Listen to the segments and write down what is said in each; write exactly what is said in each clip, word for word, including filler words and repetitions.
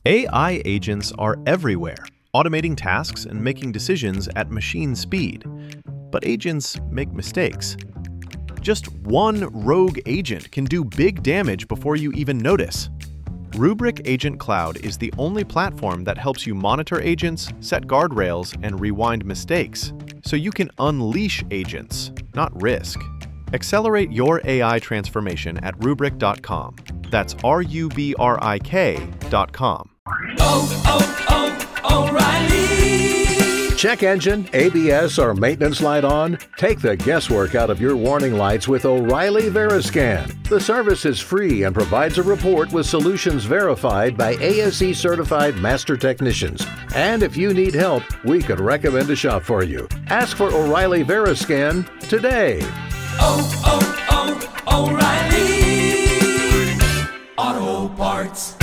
A I agents are everywhere, automating tasks and making decisions at machine speed. But agents make mistakes. Just one rogue agent can do big damage before you even notice. Rubrik Agent Cloud is the only platform that helps you monitor agents, set guardrails, and rewind mistakes, so you can unleash agents, not risk. Accelerate your A I transformation at rubrik dot com. That's R U B R I K dot com. Oh, oh, oh, O'Reilly! Check engine, A B S, or maintenance light on? Take the guesswork out of your warning lights with O'Reilly Veriscan. The service is free and provides a report with solutions verified by A S E certified master technicians. And if you need help, we could recommend a shop for you. Ask for O'Reilly Veriscan today. Oh, oh, oh, O'Reilly! Auto Parts.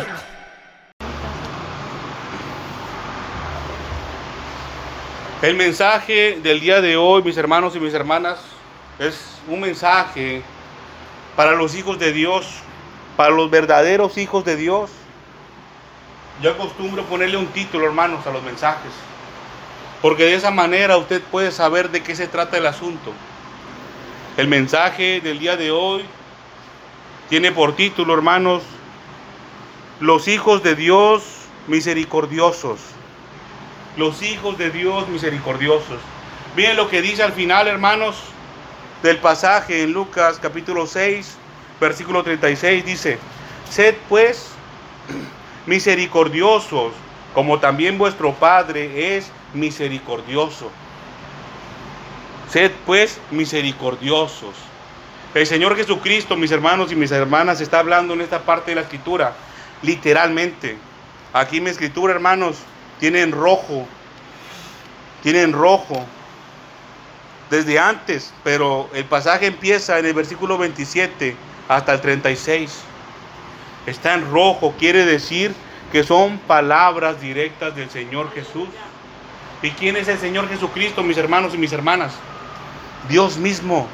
El mensaje del día de hoy, mis hermanos y mis hermanas, es un mensaje para los hijos de Dios, para los verdaderos hijos de Dios. Yo acostumbro ponerle un título, hermanos, a los mensajes, porque de esa manera usted puede saber de qué se trata el asunto. El mensaje del día de hoy tiene por título, hermanos, los hijos de Dios misericordiosos. Los hijos de Dios misericordiosos. Miren lo que dice al final, hermanos, del pasaje en Lucas capítulo seis, versículo treinta y seis, dice: sed pues misericordiosos, como también vuestro Padre es misericordioso. Sed pues misericordiosos. El Señor Jesucristo, mis hermanos y mis hermanas, está hablando en esta parte de la escritura, literalmente. Aquí mi escritura, hermanos, tiene en rojo, tiene en rojo desde antes, pero el pasaje empieza en el versículo veintisiete hasta el treinta y seis. Está en rojo, quiere decir que son palabras directas del Señor Jesús. ¿Y quién es el Señor Jesucristo, mis hermanos y mis hermanas? Dios mismo.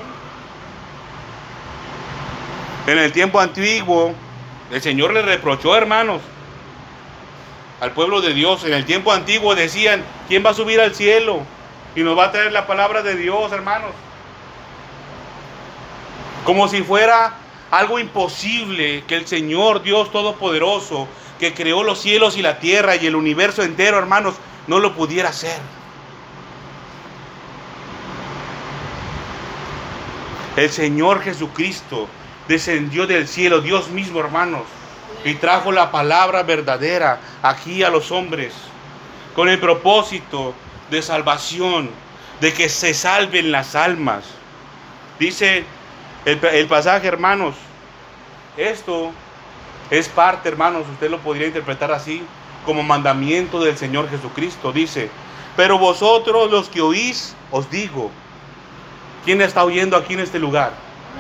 En el tiempo antiguo, el Señor le reprochó, hermanos, al pueblo de Dios. En el tiempo antiguo decían: ¿quién va a subir al cielo y nos va a traer la palabra de Dios, hermanos? Como si fuera algo imposible que el Señor Dios Todopoderoso, que creó los cielos y la tierra y el universo entero, hermanos, no lo pudiera hacer. El Señor Jesucristo descendió del cielo, Dios mismo, hermanos, y trajo la palabra verdadera aquí a los hombres, con el propósito de salvación, de que se salven las almas. Dice el, el pasaje, hermanos, esto es parte, hermanos, usted lo podría interpretar así, como mandamiento del Señor Jesucristo. Dice: pero vosotros los que oís, os digo. ¿Quién está oyendo aquí en este lugar?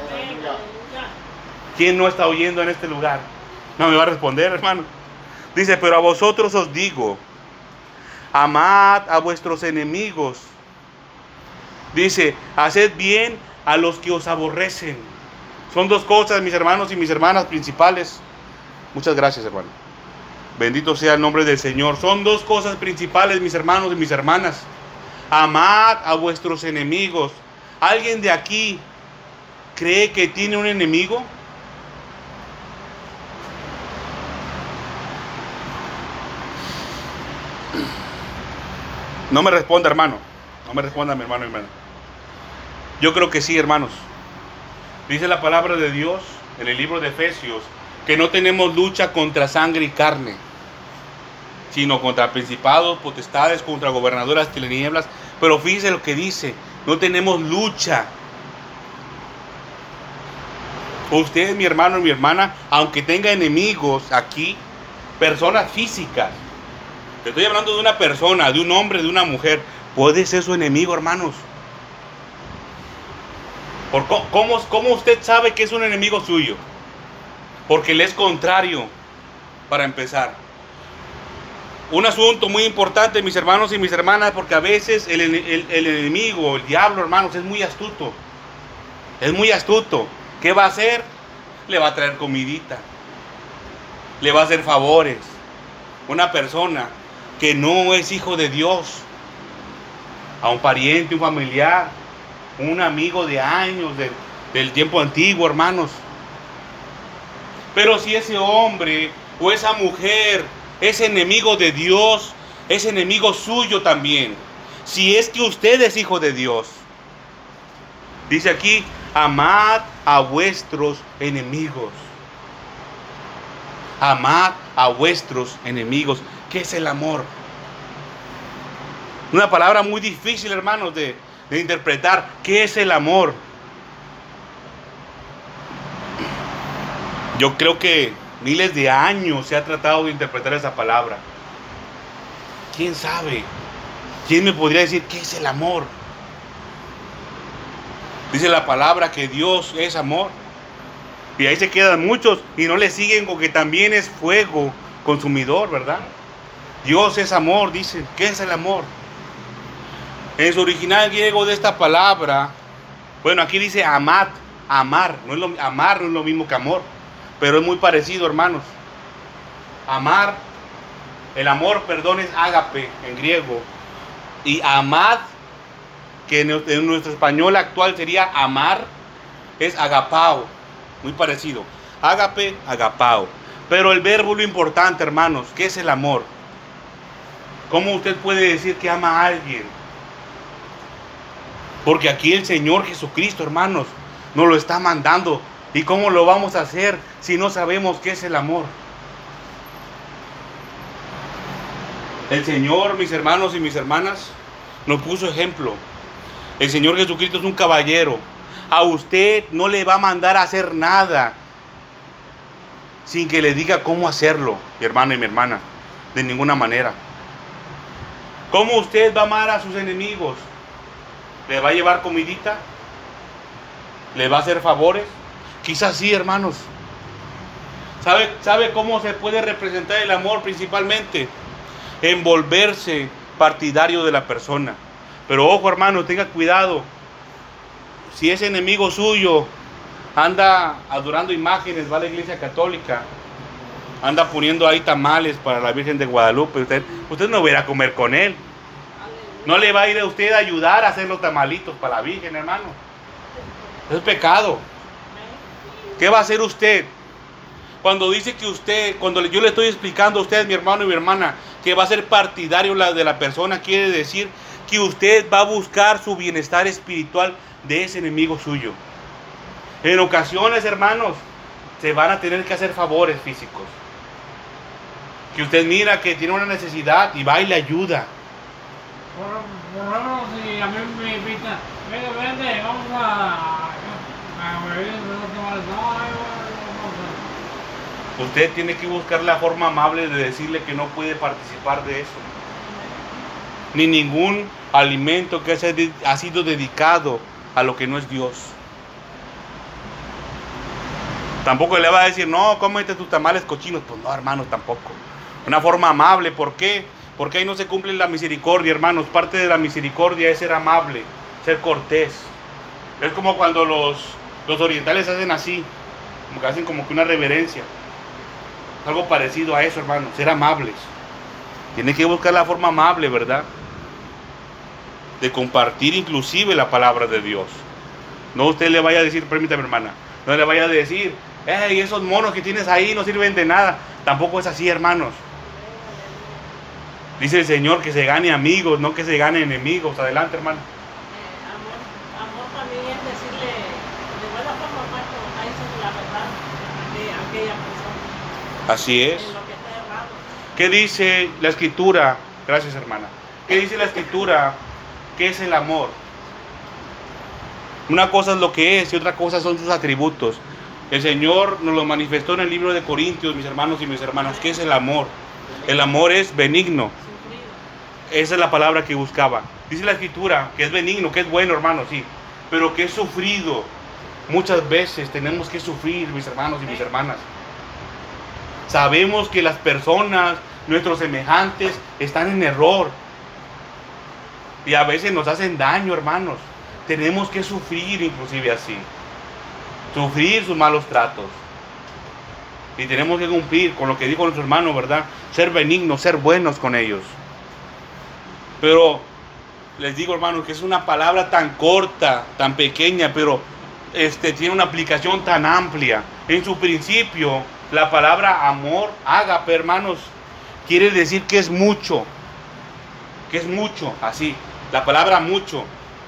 ¿Quién no está oyendo en este lugar? No me va a responder, hermano. Dice: pero a vosotros os digo, amad a vuestros enemigos. Dice: haced bien a los que os aborrecen. Son dos cosas, mis hermanos y mis hermanas, principales. Muchas gracias, hermano. Bendito sea el nombre del Señor. Son dos cosas principales, mis hermanos y mis hermanas. Amad a vuestros enemigos. ¿Alguien de aquí cree que tiene un enemigo? No me responda, hermano. No me responda, mi hermano y hermana. Yo creo que sí, hermanos. Dice la palabra de Dios en el libro de Efesios que no tenemos lucha contra sangre y carne, sino contra principados, potestades, contra gobernadoras de tinieblas. Pero fíjese lo que dice: no tenemos lucha. Usted, mi hermano y mi hermana, aunque tenga enemigos aquí, personas físicas, te estoy hablando de una persona, de un hombre, de una mujer, puede ser su enemigo, hermanos. ¿Por cómo, cómo usted sabe que es un enemigo suyo? Porque le es contrario, para empezar. Un asunto muy importante, mis hermanos y mis hermanas, porque a veces el, el, el enemigo, el diablo, hermanos, es muy astuto. Es muy astuto. ¿Qué va a hacer? Le va a traer comidita. Le va a hacer favores. una persona que no es hijo de Dios, a un pariente, un familiar, un amigo de años, de, del tiempo antiguo, hermanos. Pero si ese hombre o esa mujer es enemigo de Dios, es enemigo suyo también. Si es que usted es hijo de Dios. Dice aquí, amad a vuestros enemigos. Amad a vuestros enemigos. ¿Qué es el amor? Una palabra muy difícil, hermanos, de, de interpretar. ¿Qué es el amor? Yo creo que miles de años se ha tratado de interpretar esa palabra. ¿Quién sabe? ¿Quién me podría decir qué es el amor? Dice la palabra que Dios es amor. Y ahí se quedan muchos y no le siguen con que también es fuego consumidor, ¿verdad? Dios es amor, dice. ¿Qué es el amor? En su original griego de esta palabra, bueno, aquí dice amad, amar. No es lo, amar no es lo mismo que amor, pero es muy parecido, hermanos. Amar, el amor, perdón, es ágape en griego. Y amad, que en nuestro español actual sería amar, es agapao. Muy parecido. Ágape, agapao. Pero el verbo es lo importante, hermanos. ¿Qué es el amor? ¿Cómo usted puede decir que ama a alguien? Porque aquí el Señor Jesucristo, hermanos, nos lo está mandando. ¿Y cómo lo vamos a hacer si no sabemos qué es el amor? El Señor, mis hermanos y mis hermanas, nos puso ejemplo. El Señor Jesucristo es un caballero. A usted no le va a mandar a hacer nada sin que le diga cómo hacerlo, mi hermano y mi hermana. De ninguna manera. ¿Cómo usted va a amar a sus enemigos? ¿Le va a llevar comidita? ¿Le va a hacer favores? Quizás sí, hermanos. ¿Sabe, ¿Sabe cómo se puede representar el amor principalmente? En volverse partidario de la persona. Pero ojo, hermano, tenga cuidado. Si ese enemigo suyo anda adorando imágenes, va a la iglesia católica, anda poniendo ahí tamales para la Virgen de Guadalupe, usted, usted no va a ir a comer con él. No le va a ir a usted a ayudar a hacer los tamalitos para la Virgen, hermano. Es pecado. ¿Qué va a hacer usted? Cuando dice que usted, cuando yo le estoy explicando a usted, mi hermano y mi hermana, que va a ser partidario de la persona, quiere decir que usted va a buscar su bienestar espiritual de ese enemigo suyo. En ocasiones, hermanos, se van a tener que hacer favores físicos. Que usted mira que tiene una necesidad y va y le ayuda. Por, por ejemplo, si a mí me invitan, venga, vente, vamos a... a beber, no, usted tiene que buscar la forma amable de decirle que no puede participar de eso. Ni ningún alimento que ha sido dedicado a lo que no es Dios. Tampoco le va a decir, no, cómete tus tamales cochinos. Pues no, hermanos, tampoco. Una forma amable, ¿por qué? Porque ahí no se cumple la misericordia, hermanos. Parte de la misericordia es ser amable, ser cortés. Es como cuando los, los orientales hacen así, como que hacen como que una reverencia. Algo parecido a eso, hermanos, ser amables. Tiene que buscar la forma amable, ¿verdad? De compartir inclusive la palabra de Dios. No usted le vaya a decir, permítame, hermana, no le vaya a decir, hey, esos monos que tienes ahí no sirven de nada. Tampoco es así, hermanos. Dice el Señor que se gane amigos, no que se gane enemigos. Adelante, hermano. Eh, amor, amor también es decirle de buena forma, Marco, a eso es la verdad de aquella persona. Así es. En lo que está errado. ¿Qué dice la Escritura? Gracias, hermana. ¿Qué dice la Escritura? ¿Qué es el amor? Una cosa es lo que es y otra cosa son sus atributos. El Señor nos lo manifestó en el libro de Corintios, mis hermanos y mis hermanas. ¿Qué es el amor? El amor es benigno. Esa es la palabra que buscaba. Dice la Escritura que es benigno, que es bueno, hermanos, sí. Pero que es sufrido. Muchas veces tenemos que sufrir, mis hermanos y mis hermanas. Sabemos que las personas, nuestros semejantes, están en error. Y a veces nos hacen daño, hermanos. Tenemos que sufrir inclusive así. Sufrir sus malos tratos. Y tenemos que cumplir con lo que dijo nuestro hermano, ¿verdad? Ser benignos, ser buenos con ellos. Pero les digo, hermanos, que es una palabra tan corta, tan pequeña, pero este, tiene una aplicación tan amplia. En su principio, la palabra amor, ágape, hermanos, quiere decir que es mucho. Que es mucho, así. La palabra mucho.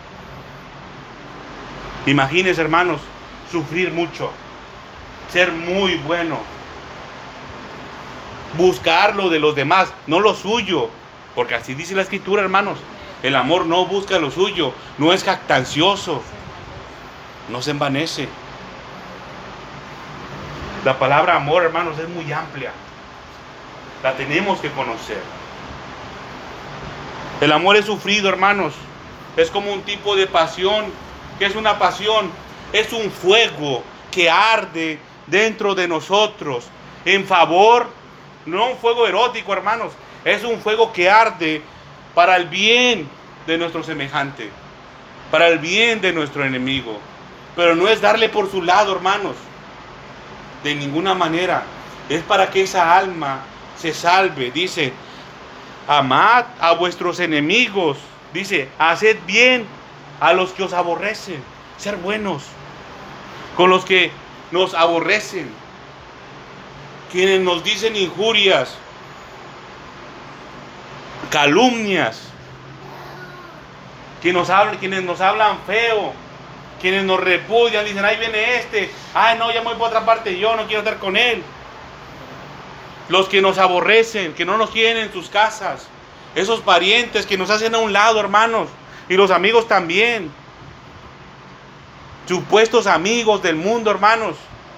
Imagínense, hermanos, sufrir mucho. Ser muy bueno. Buscar lo de los demás, no lo suyo. Porque así dice la Escritura, hermanos. El amor no busca lo suyo, no es jactancioso, no se envanece. La palabra amor, hermanos, es muy amplia. La tenemos que conocer. El amor es sufrido, hermanos. Es como un tipo de pasión. ¿Qué es una pasión? Es un fuego que arde dentro de nosotros en favor, no un fuego erótico, hermanos. Es un fuego que arde para el bien de nuestro semejante, para el bien de nuestro enemigo. Pero no es darle por su lado, hermanos, de ninguna manera. Es para que esa alma se salve. Dice, amad a vuestros enemigos. Dice, haced bien a los que os aborrecen. Ser buenos con los que nos aborrecen, quienes nos dicen injurias, calumnias, quienes nos hablan, quienes nos hablan feo, quienes nos repudian, dicen, ahí viene este, ay no, ya me voy por otra parte, yo no quiero estar con él. Los que nos aborrecen, que no nos quieren en sus casas, esos parientes que nos hacen a un lado, hermanos, y los amigos también, supuestos amigos del mundo, hermanos.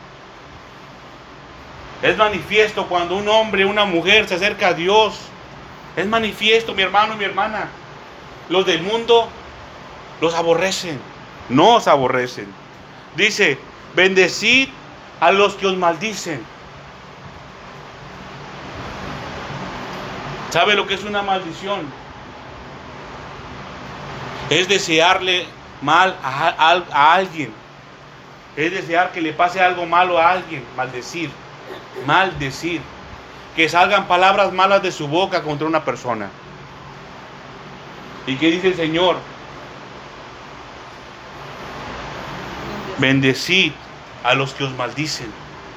Es manifiesto cuando un hombre, una mujer se acerca a Dios. Es manifiesto, mi hermano y mi hermana. Los del mundo los aborrecen, nos aborrecen. Dice, bendecid a los que os maldicen. ¿Sabe lo que es una maldición? Es desearle mal a, a, a alguien. Es desear que le pase algo malo a alguien. Maldecir. Maldecir. Que salgan palabras malas de su boca contra una persona. ¿Y qué dice el Señor? Bendecid a los que os maldicen.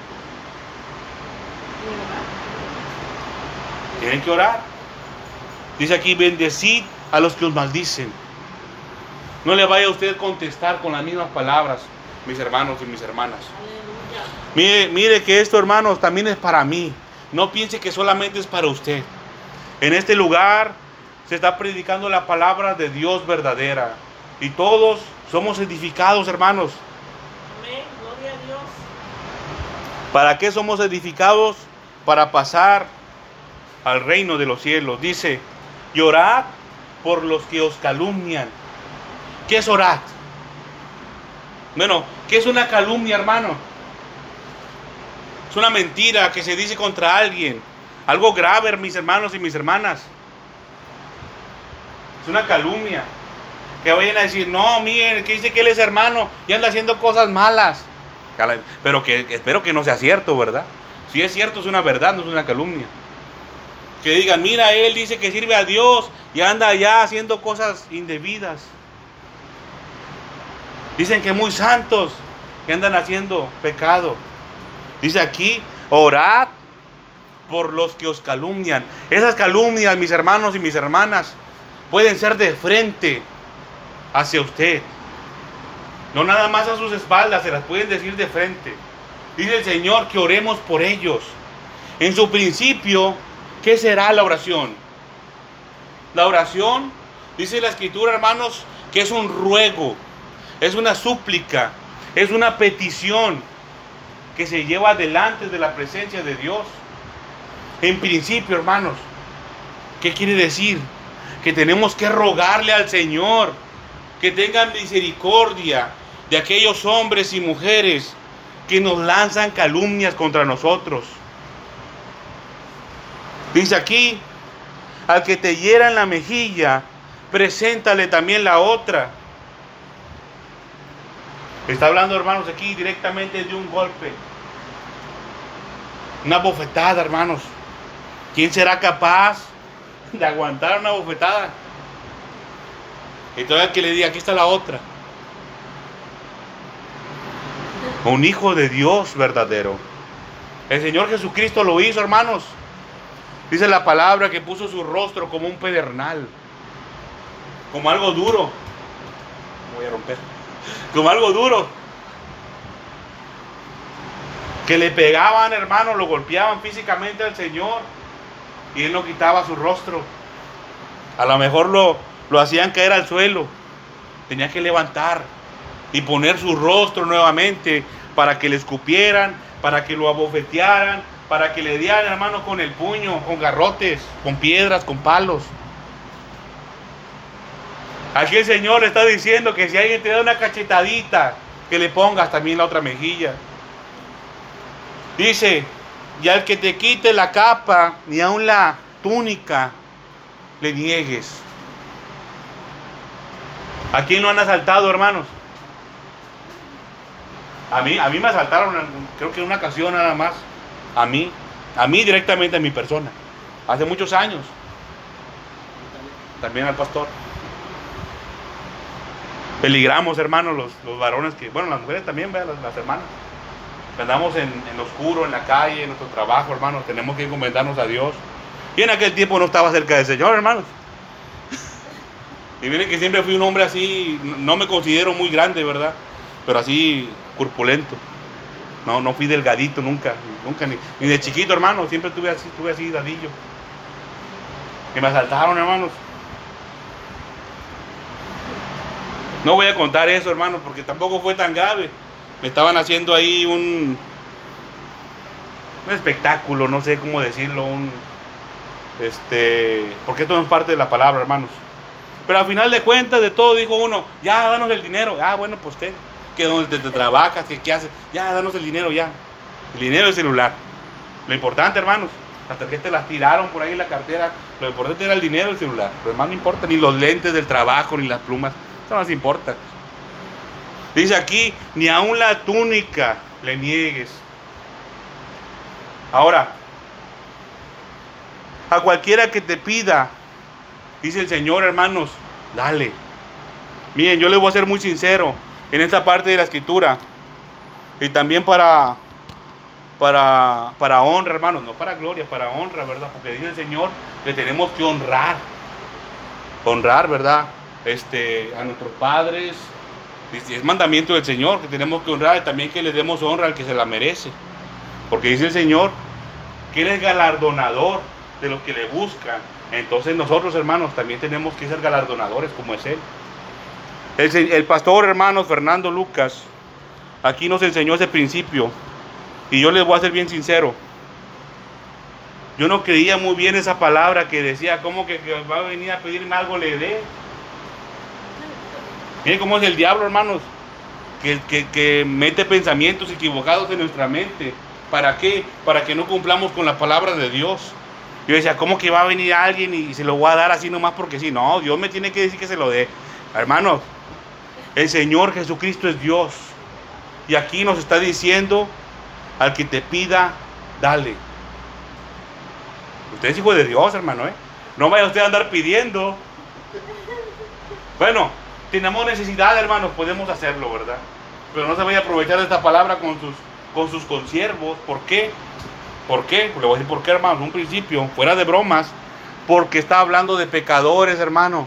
Tienen que orar. Dice aquí, bendecid a los que os maldicen. No le vaya a usted contestar con las mismas palabras, mis hermanos y mis hermanas. Mire, mire que esto, hermanos, también es para mí. No piense que solamente es para usted. En este lugar se está predicando la palabra de Dios verdadera. Y todos somos edificados, hermanos. Amén, gloria a Dios. ¿Para qué somos edificados? Para pasar al reino de los cielos. Dice, y orad por los que os calumnian. ¿Qué es orar? Bueno, ¿qué es una calumnia, hermano? Es una mentira que se dice contra alguien. Algo grave, mis hermanos y mis hermanas. Es una calumnia. Que vayan a decir, no, miren, que dice que él es hermano y anda haciendo cosas malas. Pero que espero que no sea cierto, ¿verdad? Si es cierto, es una verdad, no es una calumnia. Que digan, mira, él dice que sirve a Dios y anda allá haciendo cosas indebidas. Dicen que muy santos, que andan haciendo pecado. Dice aquí, orad por los que os calumnian. Esas calumnias, mis hermanos y mis hermanas, pueden ser de frente hacia usted. No nada más a sus espaldas, se las pueden decir de frente. Dice el Señor que oremos por ellos. En su principio, ¿qué será la oración? La oración, dice la Escritura, hermanos, que es un ruego, es una súplica, es una petición que se lleva delante de la presencia de Dios. En principio, hermanos, ¿qué quiere decir? Que tenemos que rogarle al Señor que tenga misericordia de aquellos hombres y mujeres que nos lanzan calumnias contra nosotros. Dice aquí, al que te hiera en la mejilla, preséntale también la otra. Está hablando, hermanos, aquí directamente de un golpe. Una bofetada, hermanos. ¿Quién será capaz de aguantar una bofetada? Y todavía que le diga, aquí está la otra. Un hijo de Dios verdadero. El Señor Jesucristo lo hizo, hermanos. Dice la palabra que puso su rostro como un pedernal. Como algo duro. Voy a romper. Como algo duro. Que le pegaban, hermanos, lo golpeaban físicamente al Señor. Y Él no quitaba su rostro. A lo mejor lo, lo hacían caer al suelo. Tenía que levantar y poner su rostro nuevamente para que le escupieran, para que lo abofetearan, para que le dieran, hermanos, con el puño, con garrotes, con piedras, con palos. Aquí el Señor le está diciendo que si alguien te da una cachetadita, que le pongas también la otra mejilla. Dice, y al que te quite la capa, ni aun la túnica, le niegues. ¿A quién lo han asaltado, hermanos? A mí, a mí me asaltaron, creo que en una ocasión nada más. A mí, a mí directamente, a mi persona. Hace muchos años. También al pastor. Peligramos, hermanos, los, los varones que, bueno, las mujeres también, vean, las, las hermanas. Andamos en, en lo oscuro, en la calle, en nuestro trabajo, hermanos. Tenemos que encomendarnos a Dios. Y en aquel tiempo no estaba cerca del Señor, hermanos. Y miren que siempre fui un hombre así, no me considero muy grande, ¿verdad? Pero así corpulento. No, no fui delgadito nunca, nunca, ni, ni de chiquito, hermano. Siempre tuve así, tuve así dadillo. Y me asaltaron, hermanos. No voy a contar eso, hermano, porque tampoco fue tan grave. Me estaban haciendo ahí un, un espectáculo, no sé cómo decirlo, un, este, porque esto no es parte de la palabra, hermanos. Pero al final de cuentas, de todo, dijo uno, ya, danos el dinero. Ah, bueno, pues qué, que donde te, te trabajas, que qué haces, ya, danos el dinero, ya. El dinero y el celular. Lo importante, hermanos, las tarjetas las tiraron por ahí en la cartera. Lo importante era el dinero y el celular. Lo demás no importa, ni los lentes del trabajo, ni las plumas. Eso no nos importa. Dice aquí, ni aun la túnica le niegues. Ahora, a cualquiera que te pida, dice el Señor, hermanos, dale. Miren, yo les voy a ser muy sincero en esta parte de la escritura. Y también para, para, para honra, hermanos, no para gloria, para honra, ¿verdad? Porque dice el Señor que tenemos que honrar. Honrar, ¿verdad? Este, a nuestros padres. Es mandamiento del Señor que tenemos que honrar y también que les demos honra al que se la merece. Porque dice el Señor que Él es galardonador de los que le buscan. Entonces nosotros, hermanos, también tenemos que ser galardonadores como es Él. El, el pastor, hermanos, Fernando Lucas, aquí nos enseñó ese principio. Y yo les voy a ser bien sincero. Yo no creía muy bien esa palabra que decía, ¿cómo que, que va a venir a pedirme algo le dé? Miren cómo es el diablo, hermanos, que, que, que mete pensamientos equivocados en nuestra mente. ¿Para qué? Para que no cumplamos con la palabra de Dios. Yo decía, ¿cómo que va a venir alguien y se lo voy a dar así nomás porque sí? No, Dios me tiene que decir que se lo dé. Hermanos, el Señor Jesucristo es Dios. Y aquí nos está diciendo, al que te pida, dale. Usted es hijo de Dios, hermano, ¿eh? No vaya usted a andar pidiendo. Bueno, tenemos necesidad, hermanos, podemos hacerlo, ¿verdad? Pero no se vaya a aprovechar de esta palabra con sus, con sus consiervos. ¿Por qué? ¿Por qué? Le voy a decir por qué, hermanos. Un principio, fuera de bromas, porque está hablando de pecadores, hermano.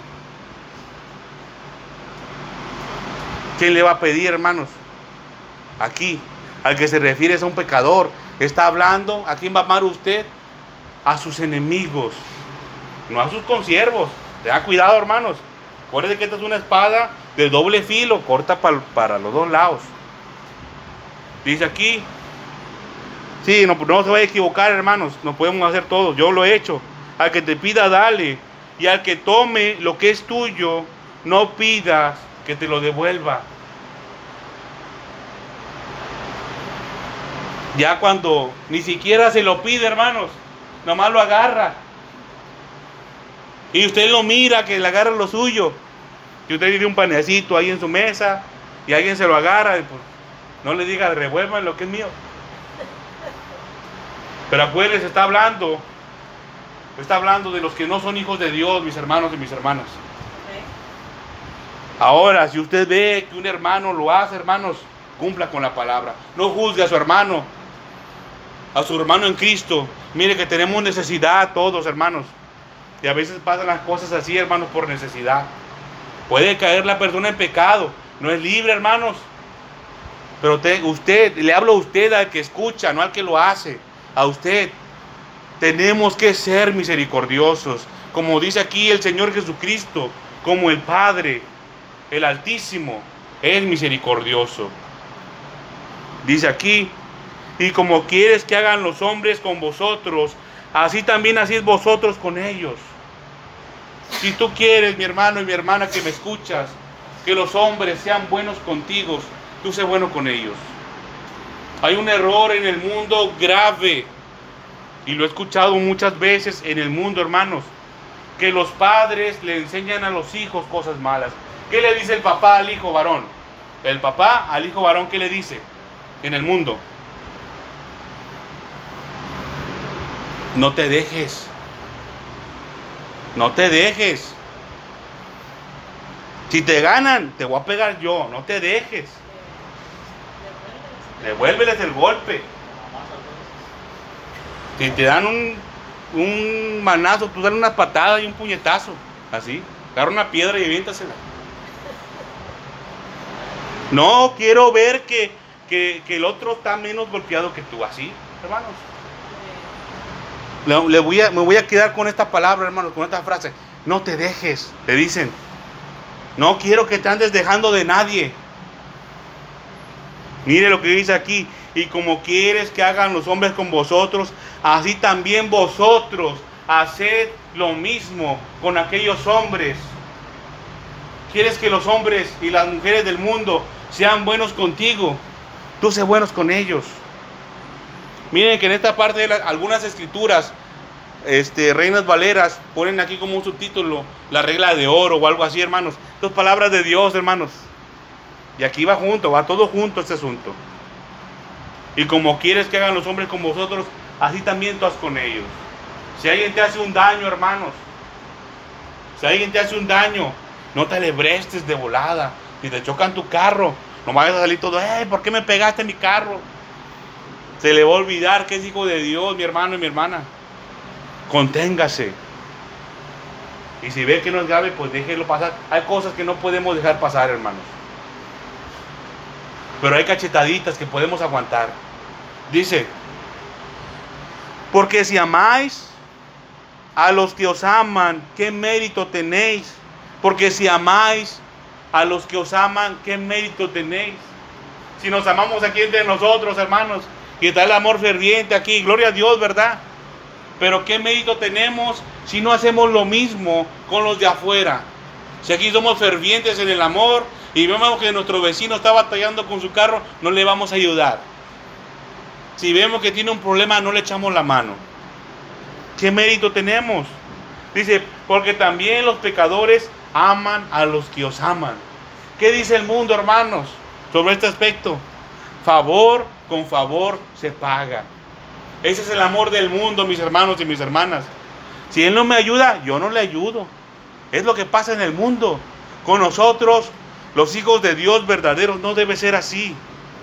¿Quién le va a pedir, hermanos? Aquí, al que se refiere es a un pecador. Está hablando, ¿a quién va a amar usted? A sus enemigos, no a sus consiervos. Tenga cuidado, hermanos. Acuérdense que esta es una espada de doble filo, corta para, para los dos lados. Dice aquí, sí, no, no se vaya a equivocar, hermanos, no podemos hacer todo, yo lo he hecho. Al que te pida, dale, y al que tome lo que es tuyo, no pidas que te lo devuelva. Ya cuando ni siquiera se lo pide, hermanos, nomás lo agarra. Y usted lo mira, que le agarra lo suyo. Y usted tiene un panecito ahí en su mesa y alguien se lo agarra. Y pues, no le diga, revuelvan lo que es mío. Pero acuérdense, está hablando, está hablando de los que no son hijos de Dios, mis hermanos y mis hermanas. Ahora, si usted ve que un hermano lo hace, hermanos, cumpla con la palabra. No juzgue a su hermano, a su hermano en Cristo. Mire que tenemos necesidad todos, hermanos. Y a veces pasan las cosas así, hermanos, por necesidad. Puede caer la persona en pecado. No es libre, hermanos. Pero te, usted, le hablo a usted, al que escucha, no al que lo hace. A usted. Tenemos que ser misericordiosos. Como dice aquí el Señor Jesucristo, como el Padre, el Altísimo, es misericordioso. Dice aquí, y como quieres que hagan los hombres con vosotros, así también hacéis vosotros con ellos. Si tú quieres, mi hermano y mi hermana que me escuchas, que los hombres sean buenos contigo, tú sé bueno con ellos. Hay un error en el mundo grave, y lo he escuchado muchas veces en el mundo, hermanos, que los padres le enseñan a los hijos cosas malas. ¿Qué le dice el papá al hijo varón? El papá al hijo varón, ¿qué le dice en el mundo? No te dejes. No te dejes. Si te ganan, te voy a pegar yo. No te dejes. Devuélveles el golpe. Si te dan un, un manazo, tú dale una patada y un puñetazo. Así. Agarra una piedra y aviéntasela. No quiero ver que, que, que el otro está menos golpeado que tú. Así, hermanos. Le, le voy a, me voy a quedar con esta palabra, hermanos, con esta frase. No te dejes, te dicen. No quiero que te andes dejando de nadie. Mire lo que dice aquí. Y como quieres que hagan los hombres con vosotros, así también vosotros haced lo mismo con aquellos hombres. ¿Quieres que los hombres y las mujeres del mundo sean buenos contigo? Tú sé buenos con ellos. Miren que en esta parte de la, algunas escrituras, este, Reinas Valeras, ponen aquí como un subtítulo, la regla de oro o algo así, hermanos. Dos palabras de Dios, hermanos. Y aquí va junto, va todo junto este asunto. Y como quieres que hagan los hombres con vosotros, así también tú haz con ellos. Si alguien te hace un daño, hermanos, si alguien te hace un daño, no te alebrestes de volada. Si te chocan tu carro, no vayas a salir todo, ¡eh! ¿Por qué me pegaste en mi carro? Se le va a olvidar que es hijo de Dios, mi hermano y mi hermana. Conténgase. Y si ve que no es grave, pues déjelo pasar. Hay cosas que no podemos dejar pasar, hermanos. Pero hay cachetaditas que podemos aguantar. Dice, porque si amáis a los que os aman, ¿qué mérito tenéis? Porque si amáis a los que os aman, ¿qué mérito tenéis? Si nos amamos aquí entre nosotros, hermanos, y está el amor ferviente aquí, gloria a Dios, ¿verdad? Pero ¿qué mérito tenemos si no hacemos lo mismo con los de afuera? Si aquí somos fervientes en el amor y vemos que nuestro vecino está batallando con su carro, no le vamos a ayudar. Si vemos que tiene un problema, no le echamos la mano. ¿Qué mérito tenemos? Dice, porque también los pecadores aman a los que os aman. ¿Qué dice el mundo, hermanos, sobre este aspecto? Favor con favor se paga. Ese es el amor del mundo, mis hermanos y mis hermanas. Si él no me ayuda, yo no le ayudo. Es lo que pasa en el mundo. Con nosotros, los hijos de Dios verdaderos, no debe ser así.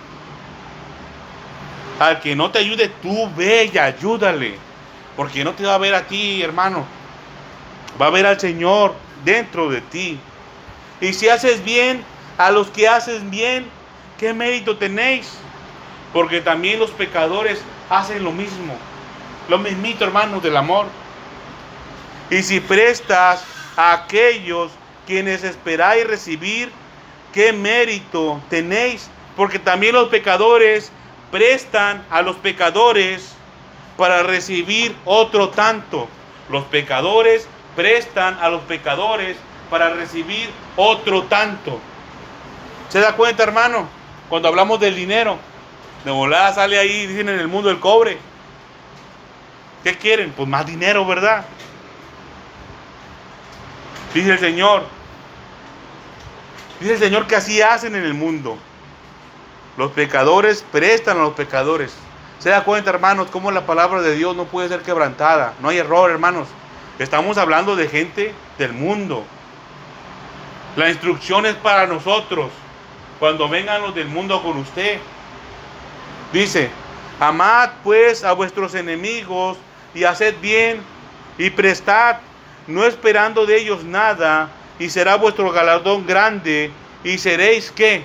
Al que no te ayude, tú ve y ayúdale. Porque no te va a ver a ti, hermano. Va a ver al Señor dentro de ti. Y si haces bien a los que hacen bien, ¿qué mérito tenéis? Porque también los pecadores hacen lo mismo. Lo mismito, hermanos, del amor. Y si prestas a aquellos quienes esperáis recibir, ¿qué mérito tenéis? Porque también los pecadores prestan a los pecadores para recibir otro tanto. Los pecadores prestan a los pecadores para recibir otro tanto. ¿Se da cuenta, hermano? Cuando hablamos del dinero, de volada sale ahí, dicen en el mundo el cobre. ¿Qué quieren? Pues más dinero, ¿verdad? Dice el Señor. Dice el Señor que así hacen en el mundo. Los pecadores prestan a los pecadores. Se da cuenta, hermanos, cómo la palabra de Dios no puede ser quebrantada. No hay error, hermanos. Estamos hablando de gente del mundo. La instrucción es para nosotros. Cuando vengan los del mundo con usted. Dice, amad pues a vuestros enemigos y haced bien y prestad, no esperando de ellos nada, y será vuestro galardón grande, y seréis, ¿qué?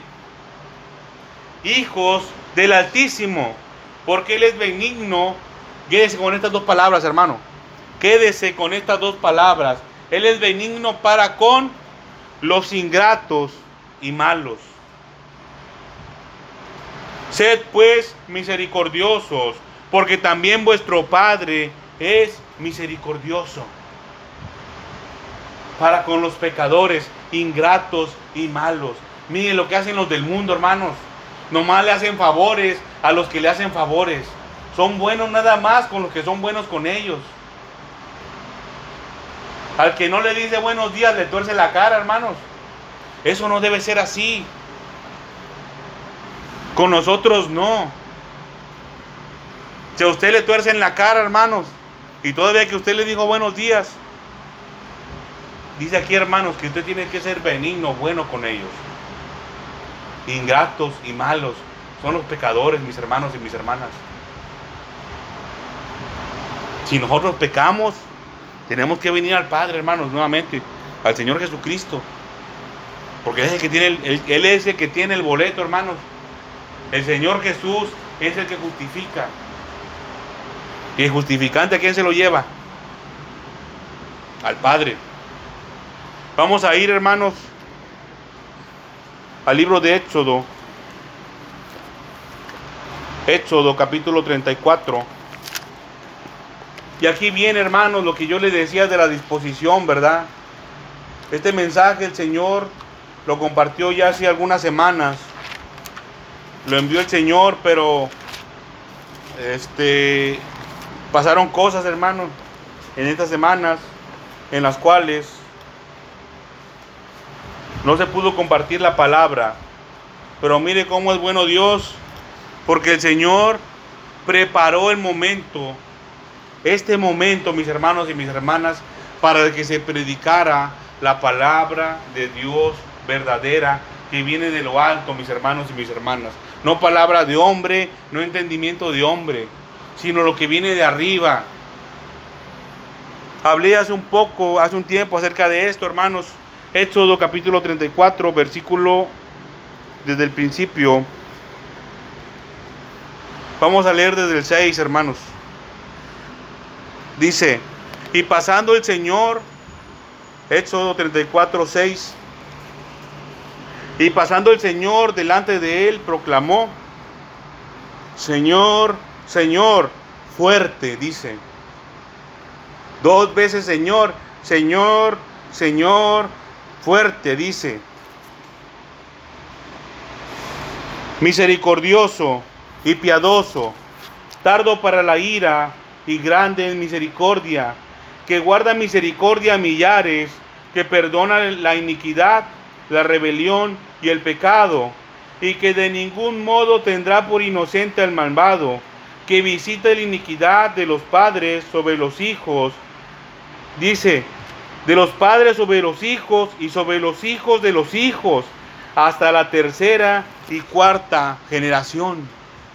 Hijos del Altísimo, porque Él es benigno. Quédese con estas dos palabras, hermano. Quédese con estas dos palabras. Él es benigno para con los ingratos y malos. Sed pues misericordiosos, porque también vuestro Padre es misericordioso para con los pecadores, ingratos y malos. Miren lo que hacen los del mundo, hermanos. Nomás le hacen favores a los que le hacen favores. Son buenos nada más con los que son buenos con ellos. Al que no le dice buenos días le tuerce la cara, hermanos. Eso no debe ser así. Con nosotros no. Si a usted le tuercen la cara, hermanos, y todavía que usted le dijo buenos días, dice aquí, hermanos, que usted tiene que ser benigno, bueno con ellos. Ingratos y malos son los pecadores, mis hermanos y mis hermanas. Si nosotros pecamos, tenemos que venir al Padre, hermanos, nuevamente, al Señor Jesucristo, porque es el que tiene el, el, Él es el que tiene el boleto, hermanos. El Señor Jesús es el que justifica. ¿Y el justificante a quién se lo lleva? Al Padre. Vamos a ir, hermanos, al libro de Éxodo. Éxodo capítulo treinta y cuatro. Y aquí viene, hermanos, lo que yo les decía de la disposición, ¿verdad? Este mensaje el Señor lo compartió ya hace algunas semanas. Lo envió el Señor, pero este pasaron cosas, hermanos, en estas semanas en las cuales no se pudo compartir la palabra. Pero mire cómo es bueno Dios, porque el Señor preparó el momento, este momento, mis hermanos y mis hermanas, para que se predicara la palabra de Dios verdadera, que viene de lo alto, mis hermanos y mis hermanas. No palabra de hombre, no entendimiento de hombre, sino lo que viene de arriba. Hablé hace un poco, hace un tiempo acerca de esto, hermanos. Éxodo capítulo treinta y cuatro, versículo desde el principio. Vamos a leer desde el seis, hermanos. Dice, y pasando el Señor, Éxodo treinta y cuatro, seis. Y pasando el Señor delante de él, proclamó, Señor, Señor, fuerte, dice. Dos veces Señor, Señor, Señor, fuerte, dice. Misericordioso y piadoso, tardo para la ira y grande en misericordia, que guarda misericordia a millares, que perdona la iniquidad, la rebelión y el pecado, y que de ningún modo tendrá por inocente al malvado, que visita la iniquidad de los padres sobre los hijos, dice, de los padres sobre los hijos y sobre los hijos de los hijos, hasta la tercera y cuarta generación.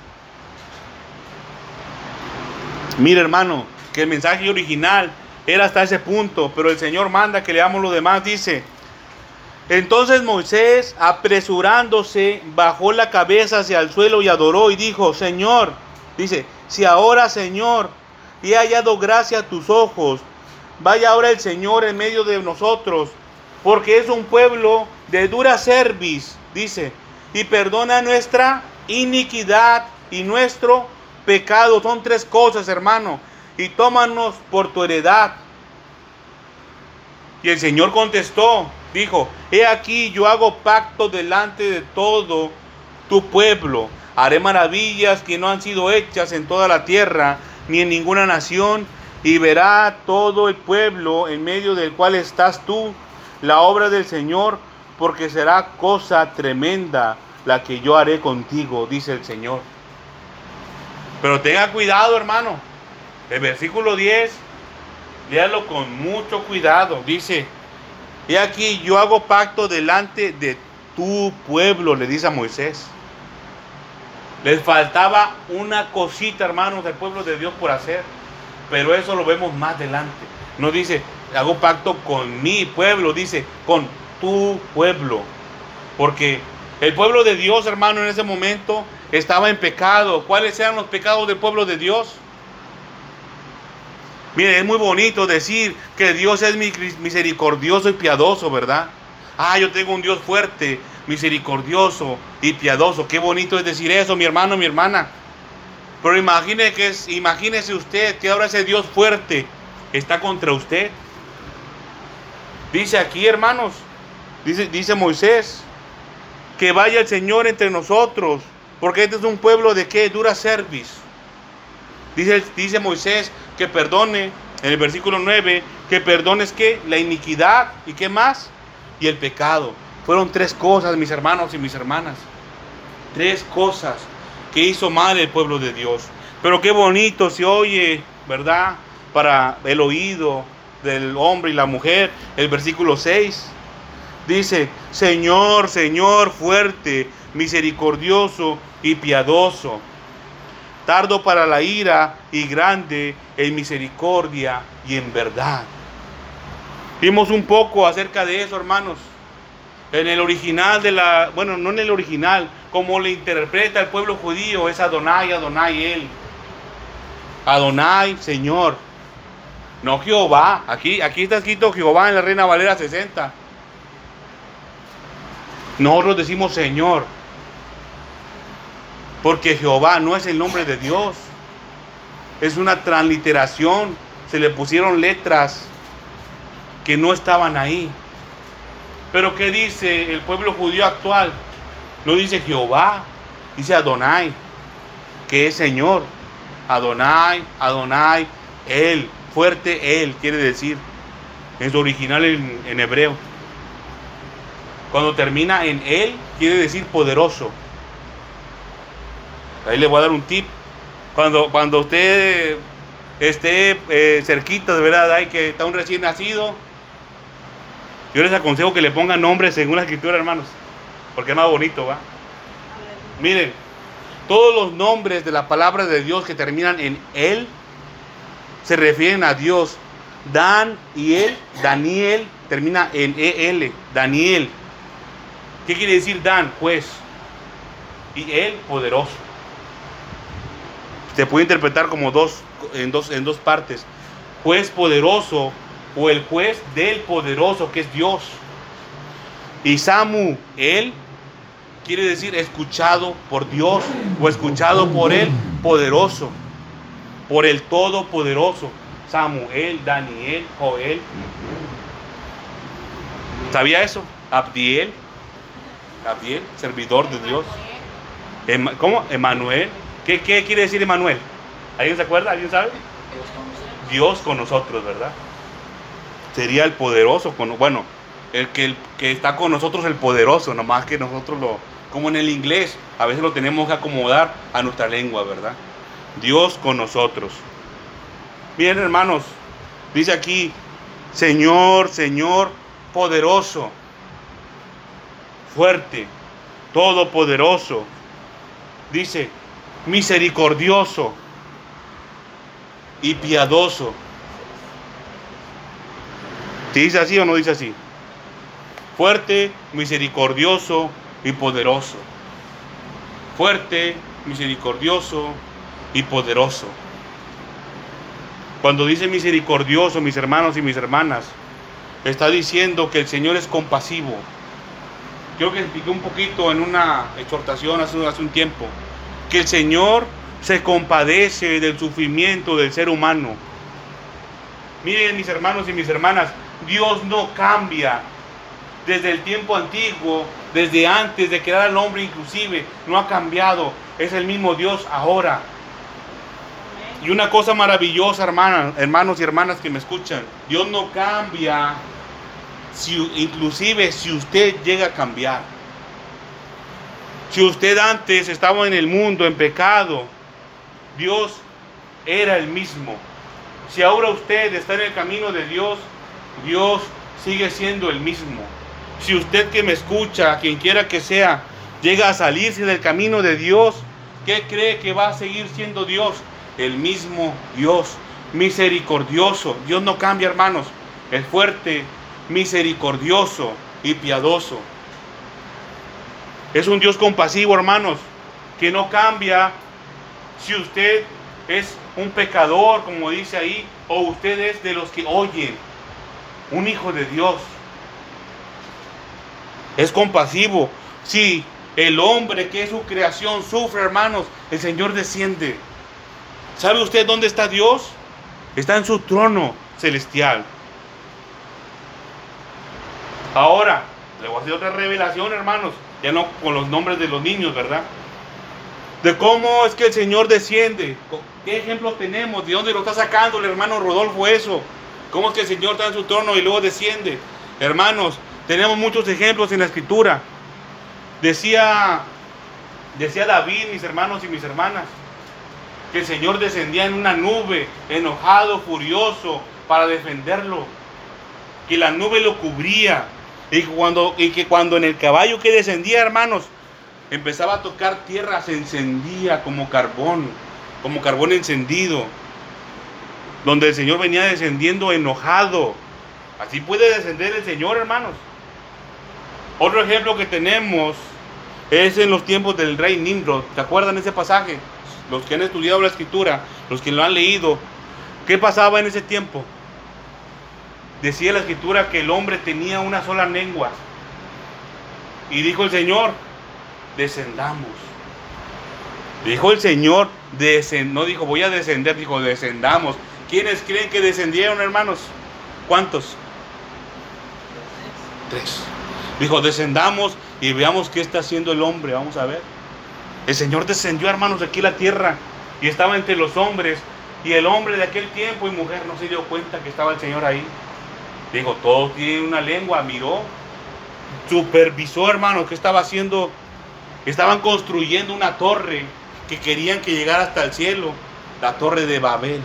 Mira, hermano, que el mensaje original era hasta ese punto, pero el Señor manda que leamos lo demás. Dice, entonces Moisés, apresurándose, bajó la cabeza hacia el suelo y adoró y dijo, Señor, dice, si ahora, Señor, he hallado gracia a tus ojos, vaya ahora el Señor en medio de nosotros, porque es un pueblo de dura cerviz, dice, y perdona nuestra iniquidad y nuestro pecado. Son tres cosas, hermano, y tómanos por tu heredad. Y el Señor contestó, dijo, he aquí yo hago pacto delante de todo tu pueblo, haré maravillas que no han sido hechas en toda la tierra, ni en ninguna nación, y verá todo el pueblo en medio del cual estás tú, la obra del Señor, porque será cosa tremenda la que yo haré contigo, dice el Señor. Pero tenga cuidado, hermano. El versículo diez, léalo con mucho cuidado. Dice, y aquí yo hago pacto delante de tu pueblo, le dice a Moisés. Les faltaba una cosita, hermanos, del pueblo de Dios por hacer. Pero eso lo vemos más adelante. No dice, hago pacto con mi pueblo, dice, con tu pueblo. Porque el pueblo de Dios, hermano, en ese momento estaba en pecado. ¿Cuáles eran los pecados del pueblo de Dios? Mire, es muy bonito decir que Dios es misericordioso y piadoso, ¿verdad? Ah, yo tengo un Dios fuerte, misericordioso y piadoso. Qué bonito es decir eso, mi hermano, mi hermana. Pero imagine que es, imagínese usted que ahora ese Dios fuerte está contra usted. Dice aquí, hermanos, dice, dice Moisés, que vaya el Señor entre nosotros, porque este es un pueblo de qué, dura cerviz. Dice, dice Moisés que perdone, en el versículo nueve, que perdones ¿qué? La iniquidad, ¿y qué más? Y el pecado. Fueron tres cosas, mis hermanos y mis hermanas. Tres cosas que hizo mal el pueblo de Dios. Pero qué bonito se oye, ¿verdad? Para el oído del hombre y la mujer. El versículo seis dice, Señor, Señor fuerte, misericordioso y piadoso, tardo para la ira y grande en misericordia y en verdad. Vimos un poco acerca de eso, hermanos. En el original de la, bueno, no en el original, como le interpreta el pueblo judío, es Adonai, Adonai, él. Adonai, Señor. No Jehová. Aquí, aquí está escrito Jehová en la Reina Valera sesenta. Nosotros decimos Señor, porque Jehová no es el nombre de Dios. Es una transliteración. Se le pusieron letras que no estaban ahí. Pero ¿qué dice el pueblo judío actual? No dice Jehová, dice Adonai, que es Señor. Adonai, Adonai, Él, fuerte Él, quiere decir. En su original en, en hebreo. Cuando termina en Él, quiere decir poderoso. Ahí le voy a dar un tip. Cuando, cuando usted esté eh, cerquita, de verdad, hay que está un recién nacido, yo les aconsejo que le pongan nombres según la escritura, hermanos, porque es más bonito, ¿va? Miren, todos los nombres de la palabra de Dios que terminan en Él se refieren a Dios. Dan y Él, Daniel, termina en E L, Daniel. ¿Qué quiere decir Dan? Juez. Y Él, poderoso. Se puede interpretar como dos en, dos, en dos partes. Juez poderoso o el juez del poderoso, que es Dios. Y Samu, Él, quiere decir escuchado por Dios o escuchado por Él, poderoso. Por el Todopoderoso. Samuel, Daniel, Joel. ¿Sabía eso? Abdiel. Abdiel, servidor de Dios. Em, ¿Cómo? Emanuel. ¿Qué, ¿Qué quiere decir Emanuel? ¿Alguien se acuerda? ¿Alguien sabe? Dios con nosotros, ¿verdad? Sería el poderoso, con, bueno, el que, el que está con nosotros, el poderoso, nomás que nosotros lo, como en el inglés, a veces lo tenemos que acomodar a nuestra lengua, ¿verdad? Dios con nosotros. Bien, hermanos, dice aquí, Señor, Señor, poderoso, fuerte, todopoderoso. Dice, misericordioso y piadoso. ¿Dice así o no dice así? Fuerte, misericordioso y poderoso. Fuerte, misericordioso y poderoso. Cuando dice misericordioso, mis hermanos y mis hermanas, está diciendo que el Señor es compasivo. Creo que expliqué un poquito en una exhortación hace, hace un tiempo, que el Señor se compadece del sufrimiento del ser humano. Miren, mis hermanos y mis hermanas, Dios no cambia. Desde el tiempo antiguo, desde antes de crear al hombre inclusive, no ha cambiado. Es el mismo Dios ahora. Y una cosa maravillosa, hermanas, hermanos y hermanas que me escuchan, Dios no cambia, si, inclusive si usted llega a cambiar. Si usted antes estaba en el mundo en pecado, Dios era el mismo. Si ahora usted está en el camino de Dios, Dios sigue siendo el mismo. Si usted que me escucha, quien quiera que sea, llega a salirse del camino de Dios, ¿qué cree que va a seguir siendo Dios? El mismo Dios, misericordioso. Dios no cambia, hermanos. Es fuerte, misericordioso y piadoso. Es un Dios compasivo, hermanos, que no cambia si usted es un pecador, como dice ahí, o usted es de los que oyen, un hijo de Dios. Es compasivo. Si el hombre que es su creación sufre, hermanos, el Señor desciende. ¿Sabe usted dónde está Dios? Está en su trono celestial. Ahora, le voy a hacer otra revelación, hermanos, ya no con los nombres de los niños, ¿verdad? De cómo es que el Señor desciende. ¿Qué ejemplos tenemos? ¿De dónde lo está sacando el hermano Rodolfo eso? ¿Cómo es que el Señor está en su trono y luego desciende? Hermanos, tenemos muchos ejemplos en la Escritura. Decía, decía David, mis hermanos y mis hermanas, que el Señor descendía en una nube, enojado, furioso, para defenderlo. Que la nube lo cubría. Y, cuando, y que cuando en el caballo que descendía, hermanos, empezaba a tocar tierra, se encendía como carbón, como carbón encendido. Donde el Señor venía descendiendo enojado. Así puede descender el Señor, hermanos. Otro ejemplo que tenemos es en los tiempos del rey Nimrod. ¿Se acuerdan ese pasaje? Los que han estudiado la Escritura, los que lo han leído. ¿Qué pasaba en ese tiempo? Decía la Escritura que el hombre tenía una sola lengua. Y dijo el Señor, descendamos. Dijo el Señor, descend no dijo voy a descender, dijo descendamos. ¿Quiénes creen que descendieron, hermanos? ¿Cuántos? Tres. Dijo descendamos y veamos qué está haciendo el hombre. Vamos a ver. El Señor descendió, hermanos, aquí a la tierra y estaba entre los hombres. Y el hombre de aquel tiempo y mujer no se dio cuenta que estaba el Señor ahí. Dijo, todos tienen una lengua, miró, supervisó, hermanos, qué estaba haciendo. Estaban construyendo una torre que querían que llegara hasta el cielo, la torre de Babel.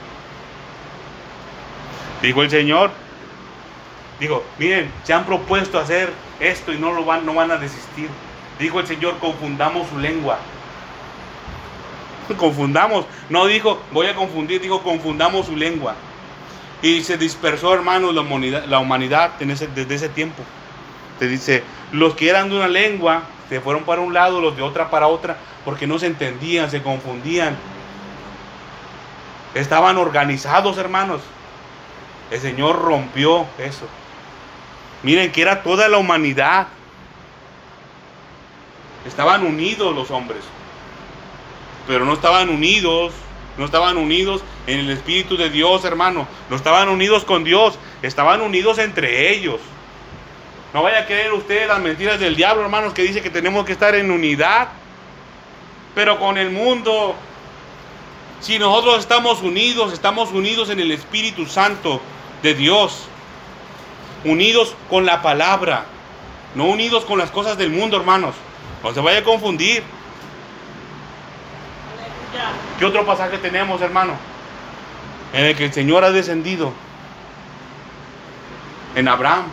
Dijo el Señor, dijo, miren, se han propuesto hacer esto y no lo van, no van a desistir. Dijo el Señor, confundamos su lengua. Confundamos, no dijo, voy a confundir, dijo, confundamos su lengua. Y se dispersó, hermanos, la humanidad, la humanidad en ese, desde ese tiempo. Te dice, los que eran de una lengua se fueron para un lado, los de otra para otra, porque no se entendían, se confundían. Estaban organizados, hermanos. El Señor rompió eso. Miren que era toda la humanidad. Estaban unidos los hombres, pero no estaban unidos. No estaban unidos en el Espíritu de Dios, hermano. No estaban unidos con Dios. Estaban unidos entre ellos. No vaya a creer usted las mentiras del diablo, hermanos, que dice que tenemos que estar en unidad, pero con el mundo. Si nosotros estamos unidos, estamos unidos en el Espíritu Santo de Dios. Unidos con la palabra. No unidos con las cosas del mundo, hermanos. No se vaya a confundir. ¿Qué otro pasaje tenemos, hermano? En el que el Señor ha descendido. En Abraham.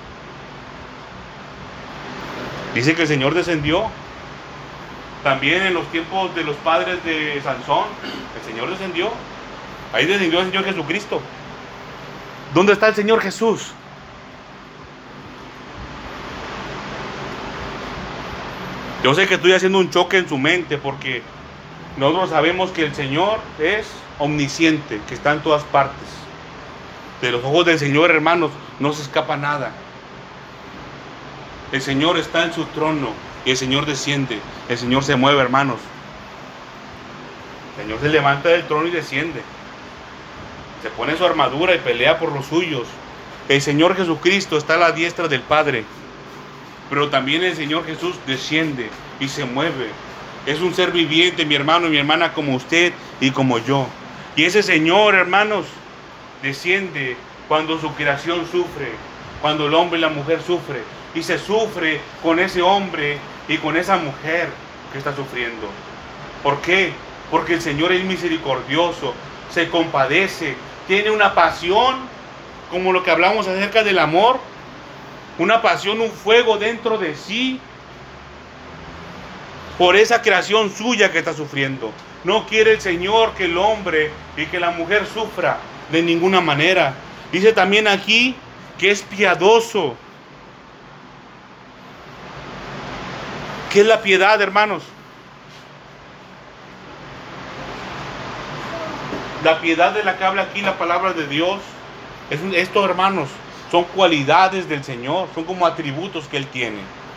Dice que el Señor descendió. También en los tiempos de los padres de Sansón, el Señor descendió. Ahí descendió el Señor Jesucristo. ¿Dónde está el Señor Jesús? Yo sé que estoy haciendo un choque en su mente porque nosotros sabemos que el Señor es omnisciente, que está en todas partes. De los ojos del Señor, hermanos, no se escapa nada. El Señor está en su trono y el Señor desciende. El Señor se mueve, hermanos. El Señor se levanta del trono y desciende. Se pone su armadura y pelea por los suyos. El Señor Jesucristo está a la diestra del Padre. Pero también el Señor Jesús desciende y se mueve. Es un ser viviente, mi hermano y mi hermana, como usted y como yo. Y ese Señor, hermanos, desciende cuando su creación sufre, cuando el hombre y la mujer sufren. Y se sufre con ese hombre y con esa mujer que está sufriendo. ¿Por qué? Porque el Señor es misericordioso, se compadece, tiene una pasión, como lo que hablamos acerca del amor, una pasión, un fuego dentro de sí, por esa creación suya que está sufriendo. No quiere el Señor que el hombre y que la mujer sufra de ninguna manera. Dice también aquí que es piadoso. ¿Qué es la piedad, hermanos? La piedad de la que habla aquí la palabra de Dios, es un, esto, hermanos, son cualidades del Señor, son como atributos que Él tiene.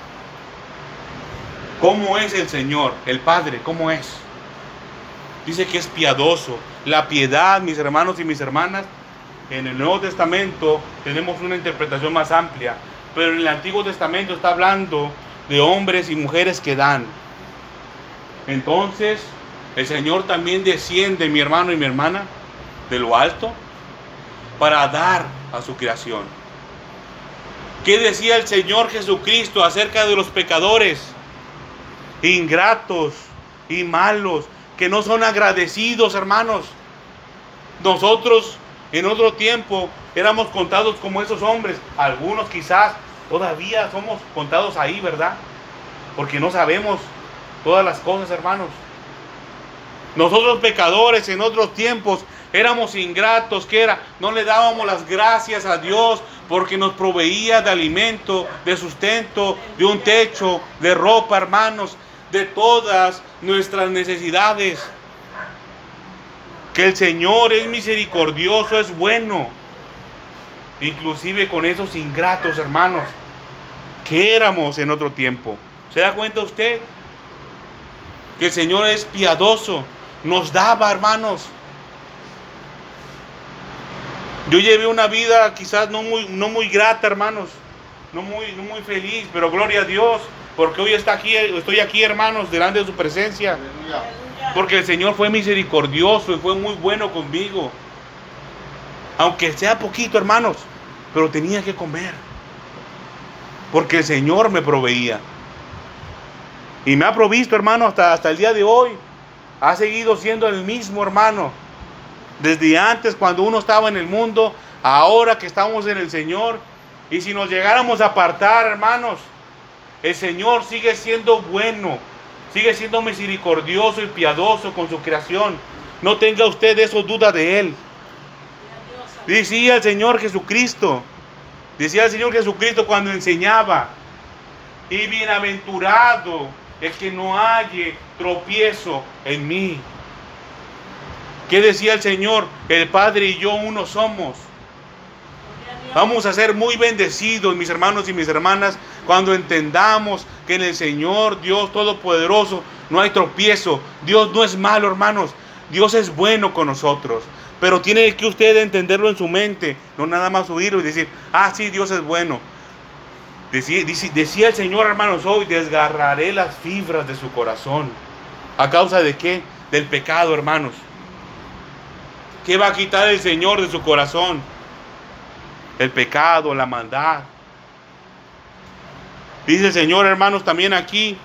¿Cómo es el Señor, el Padre? ¿Cómo es? Dice que es piadoso. La piedad, mis hermanos y mis hermanas, en el Nuevo Testamento tenemos una interpretación más amplia, pero en el Antiguo Testamento está hablando de hombres y mujeres que dan. Entonces, el Señor también desciende, mi hermano y mi hermana, de lo alto, para dar a su creación. ¿Qué decía el Señor Jesucristo acerca de los pecadores, ingratos y malos, que no son agradecidos, hermanos? Nosotros en otro tiempo éramos contados como esos hombres. Algunos quizás todavía somos contados ahí, ¿verdad? Porque no sabemos todas las cosas, hermanos. Nosotros pecadores en otros tiempos éramos ingratos, que era, no le dábamos las gracias a Dios porque nos proveía de alimento, de sustento, de un techo, de ropa, hermanos, de todas nuestras necesidades. Que el Señor es misericordioso, es bueno, inclusive con esos ingratos, hermanos, que éramos en otro tiempo. ¿Se da cuenta usted? Que el Señor es piadoso, nos daba, hermanos. Yo llevé una vida quizás no muy, no muy grata, hermanos, no muy, no muy feliz, pero gloria a Dios, porque hoy está aquí, estoy aquí, hermanos, delante de su presencia. Porque el Señor fue misericordioso y fue muy bueno conmigo. Aunque sea poquito, hermanos, pero tenía que comer. Porque el Señor me proveía. Y me ha provisto, hermano, hasta, hasta el día de hoy. Ha seguido siendo el mismo, hermano. Desde antes, cuando uno estaba en el mundo, ahora que estamos en el Señor. Y si nos llegáramos a apartar, hermanos, el Señor sigue siendo bueno. Sigue siendo misericordioso y piadoso con su creación. No tenga usted eso duda de Él. Decía el Señor Jesucristo. Decía el Señor Jesucristo cuando enseñaba. Y bienaventurado el que no halle tropiezo en mí. ¿Qué decía el Señor? El Padre y yo uno somos. Vamos a ser muy bendecidos, mis hermanos y mis hermanas, cuando entendamos que en el Señor Dios Todopoderoso no hay tropiezo. Dios no es malo, hermanos. Dios es bueno con nosotros. Pero tiene que usted entenderlo en su mente, no nada más oírlo y decir, ah, sí, Dios es bueno. Decía, decía el Señor, hermanos, hoy desgarraré las fibras de su corazón. ¿A causa de qué? Del pecado, hermanos. ¿Qué va a quitar el Señor de su corazón? El pecado, la maldad. Dice el Señor, hermanos, también aquí.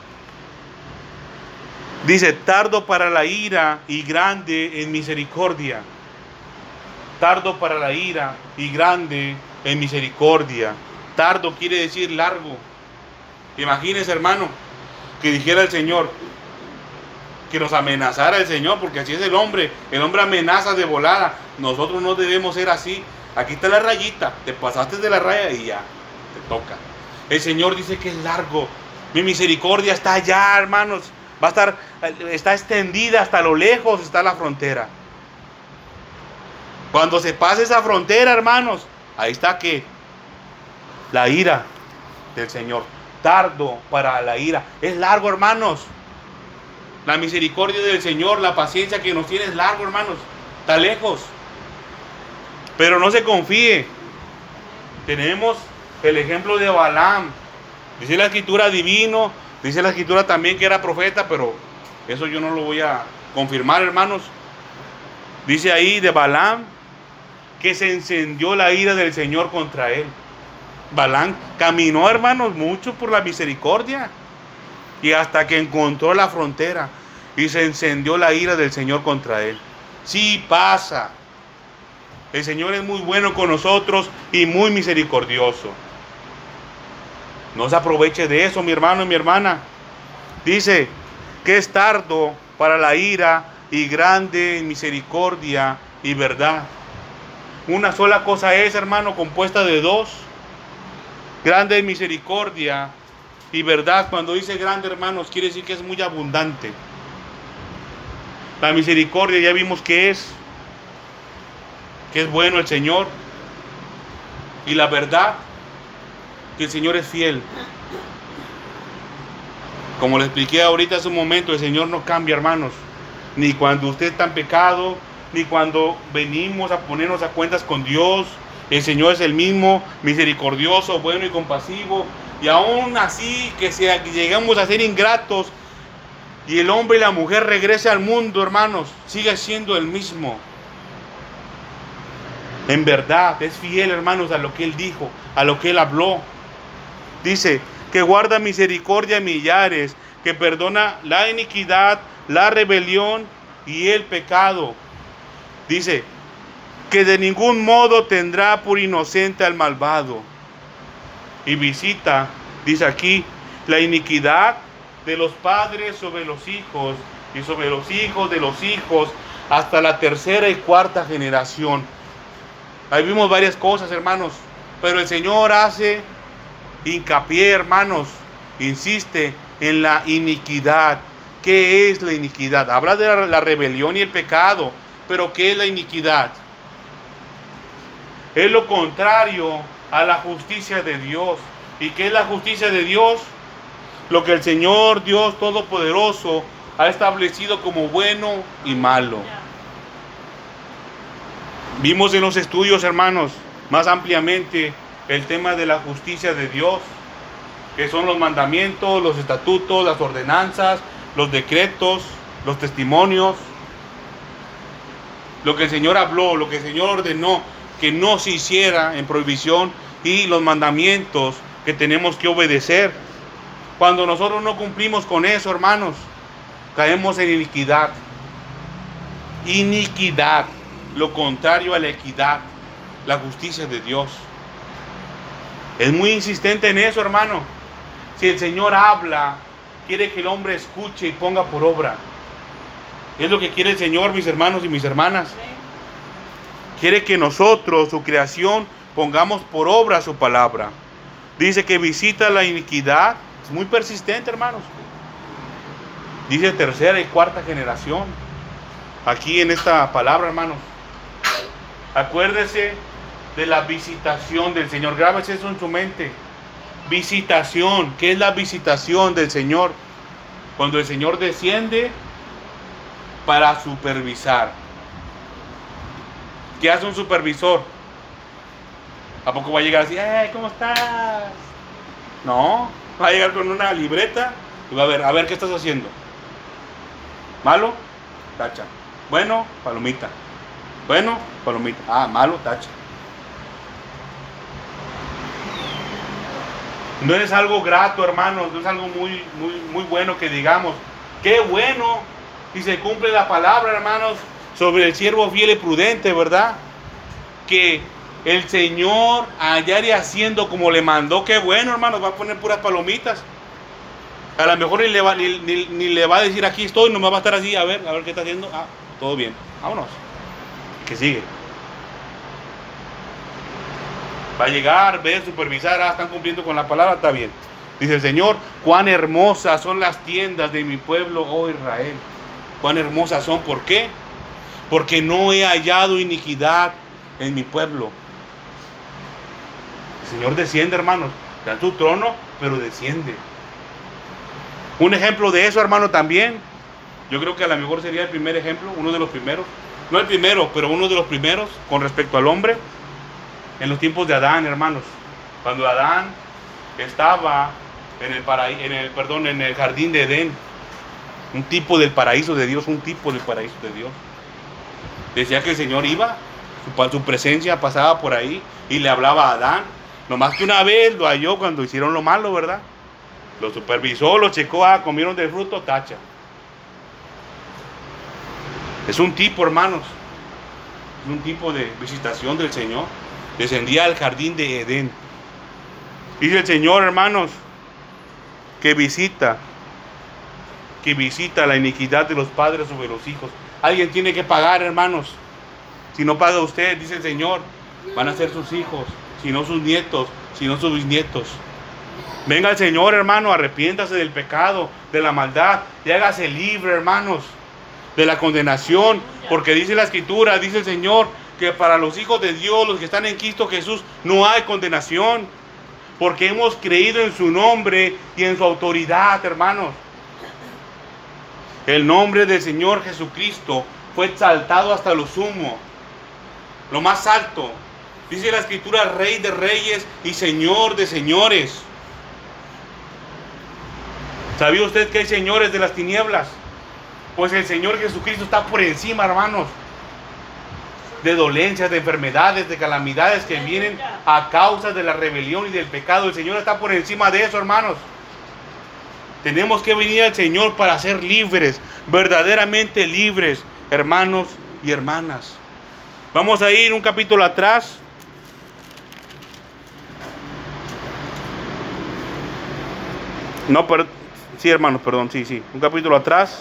Dice, tardo para la ira y grande en misericordia. Tardo para la ira y grande en misericordia. Tardo quiere decir largo. Imagínense, hermano, que dijera el Señor, que nos amenazara el Señor, porque así es el hombre. El hombre amenaza de volada. Nosotros no debemos ser así. Aquí está la rayita, te pasaste de la raya y ya, te toca. El Señor dice que es largo. Mi misericordia está allá, hermanos. Va a estar, está extendida hasta lo lejos, está la frontera. Cuando se pase esa frontera, hermanos, ahí está que la ira del Señor. Tardo para la ira. Es largo, hermanos. La misericordia del Señor, la paciencia que nos tiene es largo, hermanos. Está lejos. Pero no se confíe. Tenemos el ejemplo de Balaam. Dice la escritura divino. Dice la escritura también que era profeta, pero eso yo no lo voy a confirmar, hermanos. Dice ahí de Balaam que se encendió la ira del Señor contra él. Balaam caminó, hermanos, mucho por la misericordia y hasta que encontró la frontera. y se encendió la ira del Señor contra él. Sí pasa. El Señor es muy bueno con nosotros y muy misericordioso. No se aproveche de eso, mi hermano y mi hermana. Dice que es tardo para la ira y grande en misericordia y verdad. Una sola cosa es, hermano, compuesta de dos. Grande en misericordia y verdad. Cuando dice grande, hermanos, quiere decir que es muy abundante. La misericordia ya vimos que es, que es bueno el Señor. Y la verdad, que el Señor es fiel. Como le expliqué ahorita hace un momento, el Señor no cambia, hermanos. Ni cuando usted está en pecado, ni cuando venimos a ponernos a cuentas con Dios. El Señor es el mismo, misericordioso, bueno y compasivo. Y aún así que, sea, que llegamos a ser ingratos y el hombre y la mujer regrese al mundo, hermanos, sigue siendo el mismo. En verdad, es fiel, hermanos, a lo que Él dijo, a lo que Él habló. Dice que guarda misericordia a millares, que perdona la iniquidad, la rebelión y el pecado. Dice que de ningún modo tendrá por inocente al malvado. Y visita, dice aquí, la iniquidad de los padres sobre los hijos y sobre los hijos de los hijos hasta la tercera y cuarta generación. Ahí vimos varias cosas, hermanos, pero el Señor hace hincapié, hermanos, insiste en la iniquidad. ¿Qué es la iniquidad? Habla de la, la rebelión y el pecado, pero ¿qué es la iniquidad? Es lo contrario a la justicia de Dios. ¿Y qué es la justicia de Dios? Lo que el Señor Dios Todopoderoso ha establecido como bueno y malo. Vimos en los estudios, hermanos, más ampliamente el tema de la justicia de Dios, que son los mandamientos, los estatutos, las ordenanzas, los decretos, los testimonios. Lo que el Señor habló, lo que el Señor ordenó que no se hiciera en prohibición, y los mandamientos que tenemos que obedecer. Cuando nosotros no cumplimos con eso, hermanos, caemos en iniquidad. Iniquidad, lo contrario a la equidad, la justicia de Dios. Es muy insistente en eso, hermano. Si el Señor habla, quiere que el hombre escuche y ponga por obra. Es lo que quiere el Señor, mis hermanos y mis hermanas. Quiere que nosotros, su creación, pongamos por obra su palabra. Dice que visita la iniquidad. Es muy persistente, hermanos. Dice tercera y cuarta generación. Aquí en esta palabra, hermanos. Acuérdese de la visitación del Señor. Grábese eso en su mente. Visitación. ¿Qué es la visitación del Señor? Cuando el Señor desciende para supervisar. ¿Qué hace un supervisor? ¿A poco va a llegar así? ¡Hey, ¿cómo estás? No, va a llegar con una libreta y va a ver, a ver qué estás haciendo. ¿Malo? Tacha. Bueno, palomita. Bueno, palomita. Ah, malo, tacha. No es algo grato, hermanos, no es algo muy, muy, muy bueno que digamos. Qué bueno si se cumple la palabra, hermanos, sobre el siervo fiel y prudente, ¿verdad? Que el Señor hallar haciendo como le mandó. Qué bueno, hermanos, va a poner puras palomitas. A lo mejor ni le va, ni, ni, ni le va a decir aquí estoy, no me va a estar así, a ver, a ver qué está haciendo. Ah, todo bien, vámonos. Que sigue. Va a llegar, ver, supervisar, ah, están cumpliendo con la palabra, está bien. Dice el Señor, cuán hermosas son las tiendas de mi pueblo, oh Israel. Cuán hermosas son, ¿por qué? Porque no he hallado iniquidad en mi pueblo. El Señor desciende, hermanos, está en su trono, pero desciende. Un ejemplo de eso, hermano, también, yo creo que a lo mejor sería el primer ejemplo, uno de los primeros, no el primero, pero uno de los primeros con respecto al hombre, en los tiempos de Adán, hermanos. Cuando Adán estaba en el, paraí- en el, perdón, en el jardín de Edén, un tipo del paraíso de Dios, un tipo del paraíso de Dios. Decía que el Señor iba, su, su presencia pasaba por ahí y le hablaba a Adán. Nomás que una vez lo halló cuando hicieron lo malo, ¿verdad? Lo supervisó, lo checó, ah, comieron del fruto, tacha. Es un tipo, hermanos, es un tipo de visitación del Señor. Descendía al jardín de Edén. Dice el Señor, hermanos, que visita, que visita la iniquidad de los padres sobre los hijos. Alguien tiene que pagar, hermanos. Si no paga usted, dice el Señor, van a ser sus hijos, si no sus nietos, si no sus bisnietos. Venga el Señor, hermano, arrepiéntase del pecado, de la maldad, y hágase libre, hermanos, de la condenación, porque dice la Escritura, dice el Señor, que para los hijos de Dios, los que están en Cristo Jesús, no hay condenación, porque hemos creído en su nombre y en su autoridad, hermanos. El nombre del Señor Jesucristo fue exaltado hasta lo sumo, lo más alto. Dice la Escritura, Rey de reyes y Señor de señores. ¿Sabía usted que hay señores de las tinieblas? Pues el Señor Jesucristo está por encima, hermanos, de dolencias, de enfermedades, de calamidades que vienen a causa de la rebelión y del pecado. El Señor está por encima de eso, hermanos. Tenemos que venir al Señor para ser libres, verdaderamente libres, hermanos y hermanas. Vamos a ir un capítulo atrás. No, pero sí, hermanos, perdón, sí, sí. Un capítulo atrás.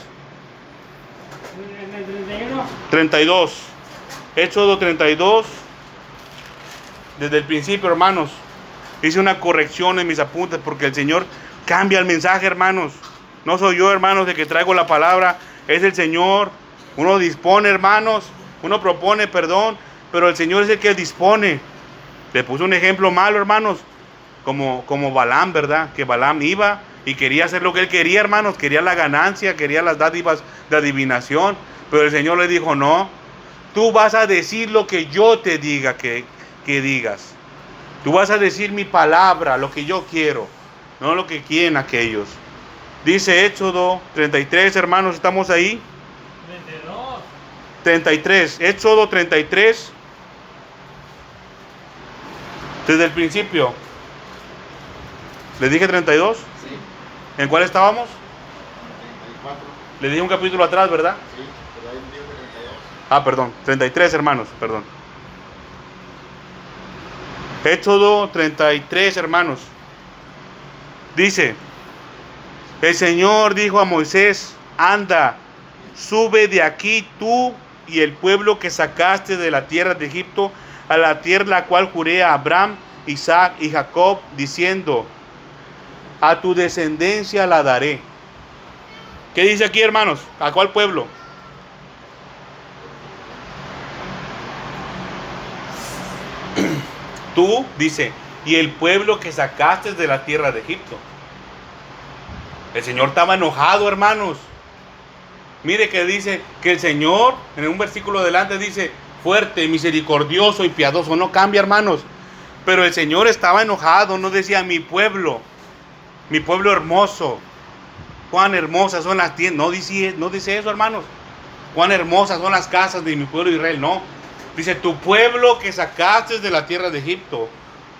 treinta y dos. Éxodo treinta y dos. Desde el principio, hermanos. Hice una corrección en mis apuntes porque el Señor cambia el mensaje, hermanos. No soy yo, hermanos, de que traigo la palabra. Es el Señor. Uno dispone, hermanos. Uno propone, perdón. Pero el Señor es el que dispone. Le puse un ejemplo malo, hermanos. Como, como Balaam, ¿verdad? Que Balaam iba y quería hacer lo que él quería, hermanos. Quería la ganancia, quería las dádivas de adivinación. Pero el Señor le dijo, no. Tú vas a decir lo que yo te diga que, que digas. Tú vas a decir mi palabra, lo que yo quiero. No lo que quieren aquellos. Dice Éxodo treinta y tres, hermanos, ¿estamos ahí? treinta y dos. treinta y tres, Éxodo treinta y tres. Desde el principio. ¿Les dije treinta y dos? Sí. ¿En cuál estábamos? treinta y cuatro. Le dije un capítulo atrás, ¿verdad? Sí, pero hay un libro de treinta y dos. Ah, perdón, treinta y tres, hermanos, perdón. Éxodo treinta y tres, hermanos. Dice, el Señor dijo a Moisés, anda, sube de aquí tú y el pueblo que sacaste de la tierra de Egipto a la tierra la cual juré a Abraham, Isaac y Jacob, diciendo, a tu descendencia la daré. ¿Qué dice aquí, hermanos? ¿A cuál pueblo? Tú, dice, y el pueblo que sacaste de la tierra de Egipto. El Señor estaba enojado, hermanos. Mire que dice que el Señor, en un versículo adelante dice, fuerte, misericordioso y piadoso. No cambia, hermanos. Pero el Señor estaba enojado, no decía mi pueblo, mi pueblo hermoso. Cuán hermosas son las tiendas. No dice, no dice eso, hermanos. Cuán hermosas son las casas de mi pueblo Israel. No. Dice, tu pueblo que sacaste de la tierra de Egipto.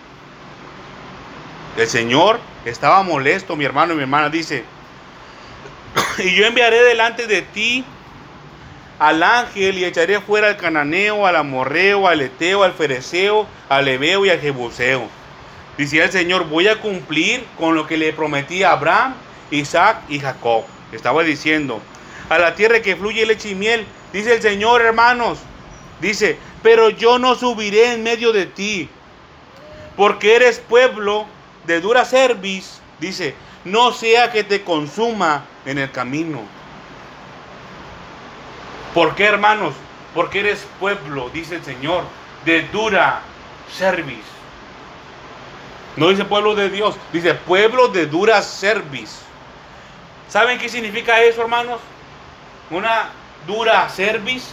El Señor estaba molesto, mi hermano y mi hermana. Dice, y yo enviaré delante de ti al ángel y echaré fuera al cananeo, al amorreo, al eteo, al fereceo, al heveo y al jebuseo. Dice el Señor, voy a cumplir con lo que le prometí a Abraham, Isaac y Jacob. Estaba diciendo, a la tierra que fluye leche y miel. Dice el Señor, hermanos. Dice, pero yo no subiré en medio de ti, porque eres pueblo de dura cerviz. Dice, no sea que te consuma en el camino. ¿Por qué, hermanos? Porque eres pueblo, dice el Señor, de dura cerviz. No dice pueblo de Dios, dice pueblo de dura cerviz. ¿Saben qué significa eso, hermanos? Una dura cerviz.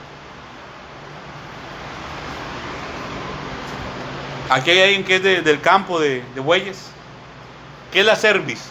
Aquí hay alguien que es de, del campo de, de bueyes. ¿Qué es la cerviz?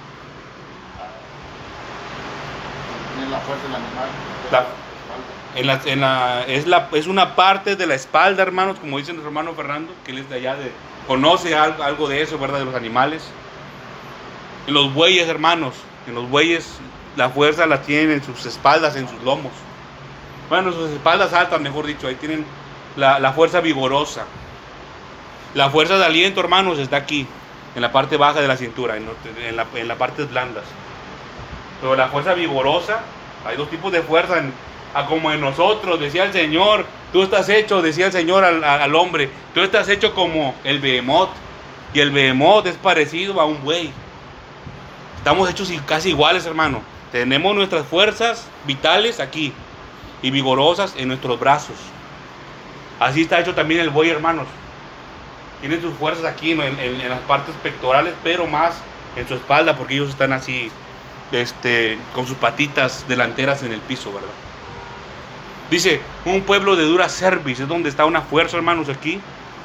Tiene la fuerza del animal. La, en la, en la, es, la, es una parte de la espalda, hermanos, como dice nuestro hermano Fernando, que él es de allá, de, conoce algo, algo de eso, ¿verdad? De los animales. En los bueyes, hermanos, en los bueyes la fuerza la tienen en sus espaldas, en sus lomos. bueno, sus espaldas altas, mejor dicho, ahí tienen la, la fuerza vigorosa. La fuerza de aliento, hermanos, está aquí, en la parte baja de la cintura, en, en, la, en las partes blandas. Pero la fuerza vigorosa, hay dos tipos de fuerza, en, a como en nosotros, decía el Señor, tú estás hecho, decía el Señor al, al hombre, tú estás hecho como el behemoth, y el behemoth es parecido a un buey. Estamos hechos casi iguales, hermano. Tenemos nuestras fuerzas vitales aquí y vigorosas en nuestros brazos. Así está hecho también el buey, hermanos. Tiene sus fuerzas aquí en, en, en las partes pectorales, pero más en su espalda, porque ellos están así, este, con sus patitas delanteras en el piso, ¿verdad? Dice, un pueblo de dura cerviz, es donde está una fuerza, hermanos, aquí.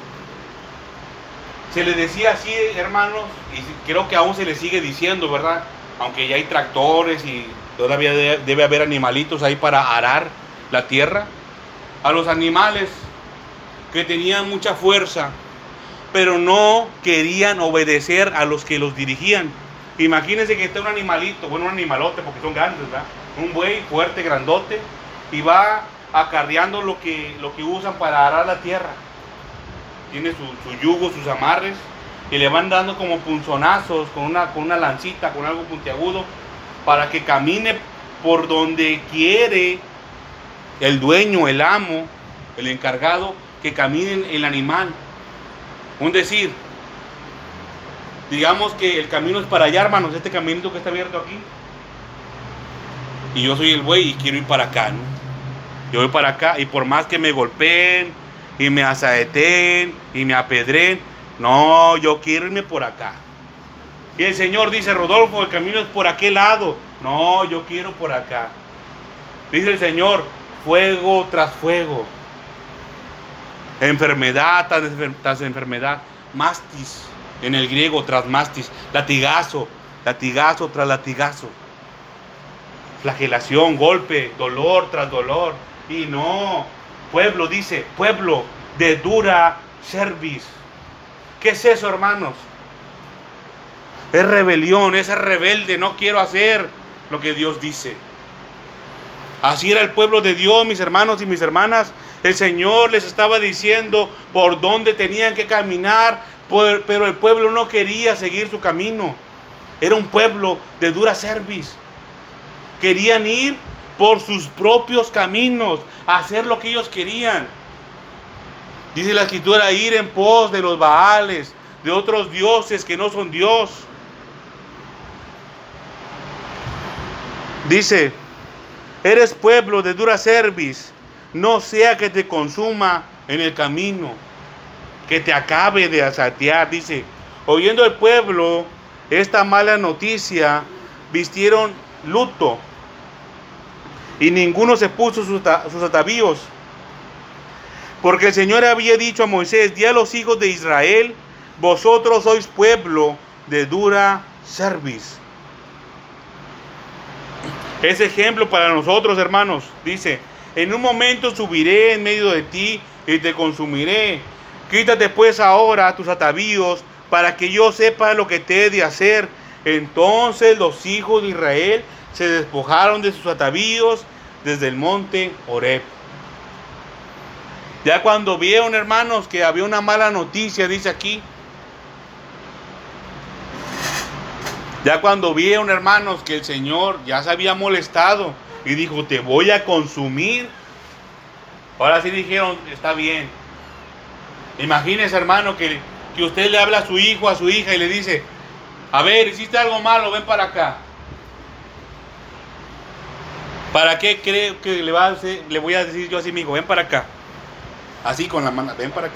Se le decía así, hermanos, y creo que aún se le sigue diciendo, ¿verdad? Aunque ya hay tractores y todavía debe haber animalitos ahí para arar la tierra. A los animales que tenían mucha fuerza, pero no querían obedecer a los que los dirigían. Imagínense que está un animalito, bueno, un animalote, porque son grandes, ¿verdad? Un buey fuerte, grandote, y va acarreando lo que, lo que usan para arar la tierra. Tiene su, su yugo, sus amarres, y le van dando como punzonazos con una, con una lancita, con algo puntiagudo, para que camine por donde quiere el dueño, el amo, el encargado, que camine el animal. Un decir, digamos que el camino es para allá, hermanos, este caminito que está abierto aquí, y yo soy el buey y quiero ir para acá, ¿no? Yo voy para acá, y por más que me golpeen y me asaeten y me apedren, no, yo quiero irme por acá. Y el Señor dice, Rodolfo, el camino es por aquel lado. No, yo quiero por acá. Dice el Señor, fuego tras fuego, enfermedad tras, tras enfermedad, mastis en el griego, tras mastis, latigazo, latigazo tras latigazo, flagelación, golpe, dolor tras dolor. Y no, pueblo, dice, pueblo de dura cerviz. ¿Qué es eso, hermanos? Es rebelión, es rebelde, no quiero hacer lo que Dios dice. Así era el pueblo de Dios, mis hermanos y mis hermanas. El Señor les estaba diciendo por dónde tenían que caminar, pero el pueblo no quería seguir su camino. Era un pueblo de dura cerviz. Querían ir por sus propios caminos, hacer lo que ellos querían. Dice la Escritura, ir en pos de los Baales, de otros dioses que no son Dios. Dice, eres pueblo de dura cerviz, no sea que te consuma en el camino, que te acabe de asatear. Dice, oyendo el pueblo esta mala noticia, vistieron luto, y ninguno se puso sus, sus atavíos, porque el Señor había dicho a Moisés, di a los hijos de Israel, vosotros sois pueblo de dura cerviz. Es ejemplo para nosotros, hermanos. Dice, en un momento subiré en medio de ti y te consumiré. Quítate pues ahora tus atavíos para que yo sepa lo que te he de hacer. Entonces los hijos de Israel se despojaron de sus atavíos desde el monte Horeb. Ya cuando vieron, hermanos, que había una mala noticia, dice aquí. Ya cuando vieron, hermanos, que el Señor ya se había molestado y dijo, te voy a consumir. Ahora sí dijeron, está bien. Imagínese, hermano, que, que usted le habla a su hijo, a su hija y le dice, a ver, hiciste algo malo, ven para acá. ¿Para qué creo que le, va a hacer, le voy a decir yo así, mi hijo? Ven para acá. Así con la mano, ven para acá.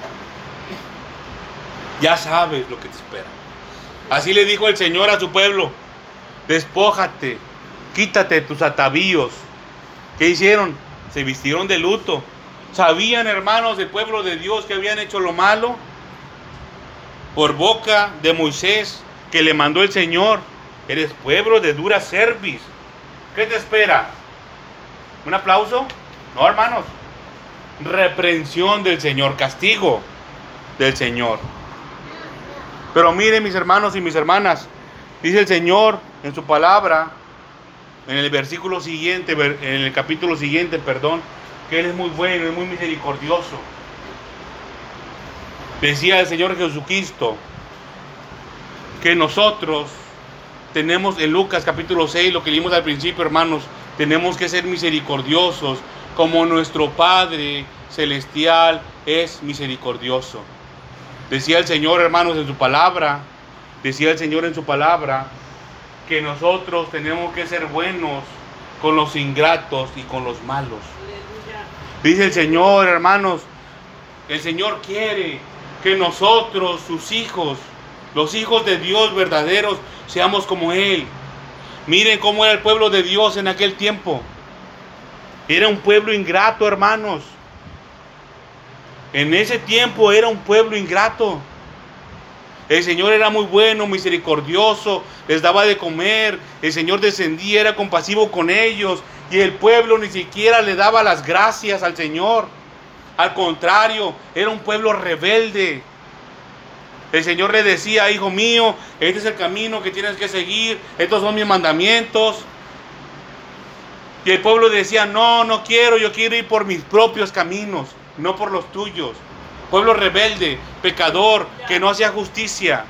Ya sabes lo que te espera. Así le dijo el Señor a su pueblo, despójate, quítate tus atavíos. ¿Qué hicieron? Se vistieron de luto. ¿Sabían, hermanos, del pueblo de Dios que habían hecho lo malo? Por boca de Moisés, que le mandó el Señor, eres pueblo de dura cerviz. ¿Qué te espera? ¿Un aplauso? No, hermanos. Reprensión del Señor, castigo del Señor. Pero miren, mis hermanos y mis hermanas, dice el Señor en su palabra, en el versículo siguiente, en el capítulo siguiente, perdón, que Él es muy bueno, es muy misericordioso. Decía el Señor Jesucristo que nosotros tenemos en Lucas capítulo seis, lo que leímos al principio, hermanos, tenemos que ser misericordiosos como nuestro Padre Celestial es misericordioso. Decía el Señor, hermanos, en su palabra, decía el Señor en su palabra, que nosotros tenemos que ser buenos con los ingratos y con los malos. Dice el Señor, hermanos, el Señor quiere que nosotros, sus hijos, los hijos de Dios verdaderos, seamos como Él. Miren cómo era el pueblo de Dios en aquel tiempo. Era un pueblo ingrato, hermanos. En ese tiempo era un pueblo ingrato. El Señor era muy bueno, misericordioso, les daba de comer. El Señor descendía, era compasivo con ellos. Y el pueblo ni siquiera le daba las gracias al Señor. Al contrario, era un pueblo rebelde. El Señor le decía, hijo mío, este es el camino que tienes que seguir. Estos son mis mandamientos. Y el pueblo decía, no, no quiero, yo quiero ir por mis propios caminos, no por los tuyos. Pueblo rebelde, pecador, que no hacía justicia.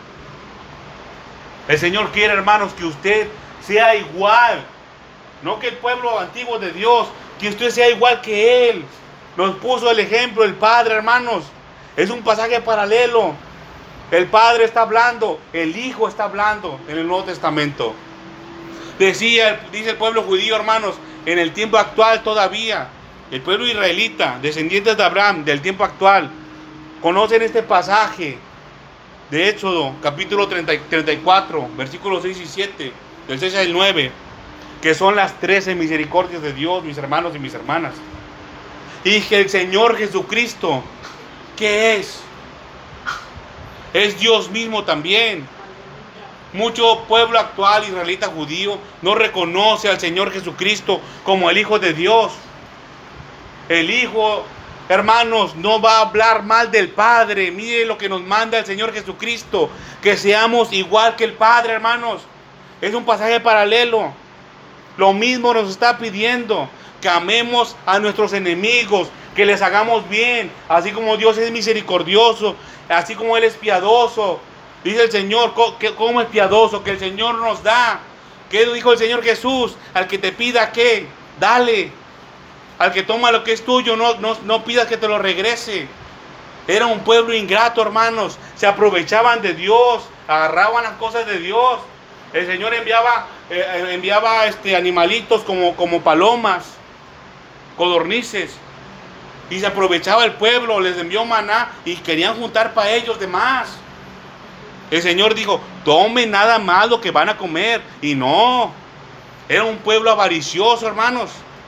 El Señor quiere, hermanos, que usted sea igual. No que el pueblo antiguo de Dios, que usted sea igual que Él. Nos puso el ejemplo el Padre, hermanos. Es un pasaje paralelo. El Padre está hablando, el Hijo está hablando en el Nuevo Testamento. Decía, dice el pueblo judío, hermanos, en el tiempo actual todavía, el pueblo israelita, descendientes de Abraham, del tiempo actual, conocen este pasaje de Éxodo, capítulo treinta, treinta y cuatro, versículos seis y siete, del seis al nueve, que son las trece misericordias de Dios, mis hermanos y mis hermanas. Y que el Señor Jesucristo, ¿qué es? Es Dios mismo también. Mucho pueblo actual israelita judío no reconoce al Señor Jesucristo como el Hijo de Dios. El Hijo, hermanos, no va a hablar mal del Padre. Mire lo que nos manda el Señor Jesucristo, que seamos igual que el Padre, hermanos. Es un pasaje paralelo. Lo mismo nos está pidiendo, que amemos a nuestros enemigos, que les hagamos bien, así como Dios es misericordioso, así como Él es piadoso. Dice el Señor, ¿cómo es piadoso? Que el Señor nos da. ¿Qué dijo el Señor Jesús? Al que te pida, ¿qué? Dale. Al que toma lo que es tuyo, no, no, no pidas que te lo regrese. Era un pueblo ingrato, hermanos. Se aprovechaban de Dios, agarraban las cosas de Dios. El Señor enviaba, eh, enviaba este, animalitos como, como palomas, codornices. Y se aprovechaba el pueblo, les envió maná y querían juntar para ellos de más. El Señor dijo, tomen nada más lo que van a comer. Y no, era un pueblo avaricioso, hermanos.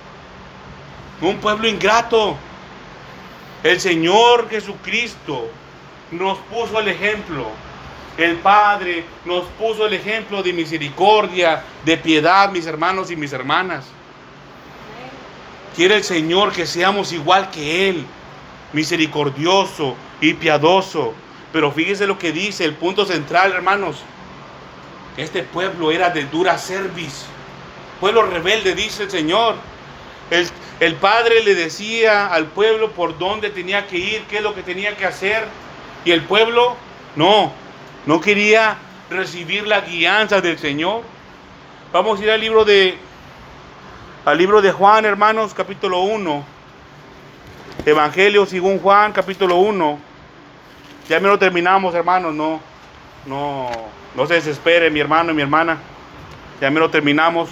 Un pueblo ingrato. El Señor Jesucristo nos puso el ejemplo. El Padre nos puso el ejemplo de misericordia, de piedad, mis hermanos y mis hermanas. Quiere el Señor que seamos igual que Él, misericordioso y piadoso. Pero fíjese lo que dice, el punto central, hermanos. Este pueblo era de dura cerviz. Pueblo rebelde, dice el Señor. El, el Padre le decía al pueblo por dónde tenía que ir, qué es lo que tenía que hacer. Y el pueblo, no, no quería recibir la guianza del Señor. Vamos a ir al libro de, al libro de Juan, hermanos, capítulo uno. Evangelio según Juan, capítulo uno. Ya me lo terminamos, hermanos, no, no, no se desespere mi hermano y mi hermana. Ya me lo terminamos.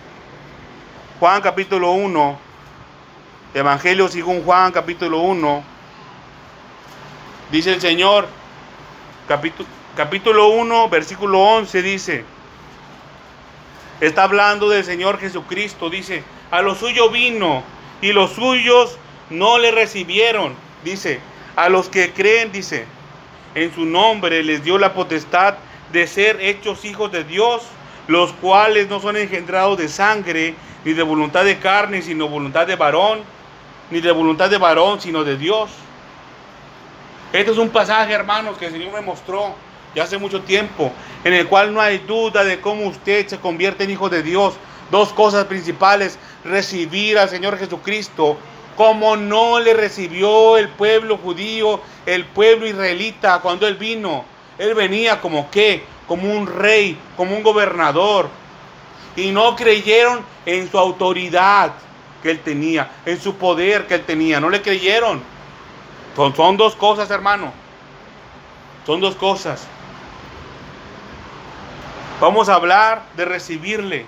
Juan capítulo uno, Evangelio según Juan capítulo uno. Dice el Señor, capítulo, capítulo uno, versículo once, dice, está hablando del Señor Jesucristo, dice, a lo suyo vino y los suyos no le recibieron. Dice, a los que creen, dice, en su nombre les dio la potestad de ser hechos hijos de Dios, los cuales no son engendrados de sangre, ni de voluntad de carne, sino voluntad de varón, ni de voluntad de varón, sino de Dios. Este es un pasaje, hermanos, que el Señor me mostró ya hace mucho tiempo, en el cual no hay duda de cómo usted se convierte en hijo de Dios, Dos cosas principales: recibir al Señor Jesucristo como no le recibió el pueblo judío, el pueblo israelita cuando Él vino. Él venía como ¿qué? Como un rey, como un gobernador. Y no creyeron en su autoridad que Él tenía, en su poder que Él tenía. No le creyeron. Son, son dos cosas, hermano. Son dos cosas. Vamos a hablar de recibirle.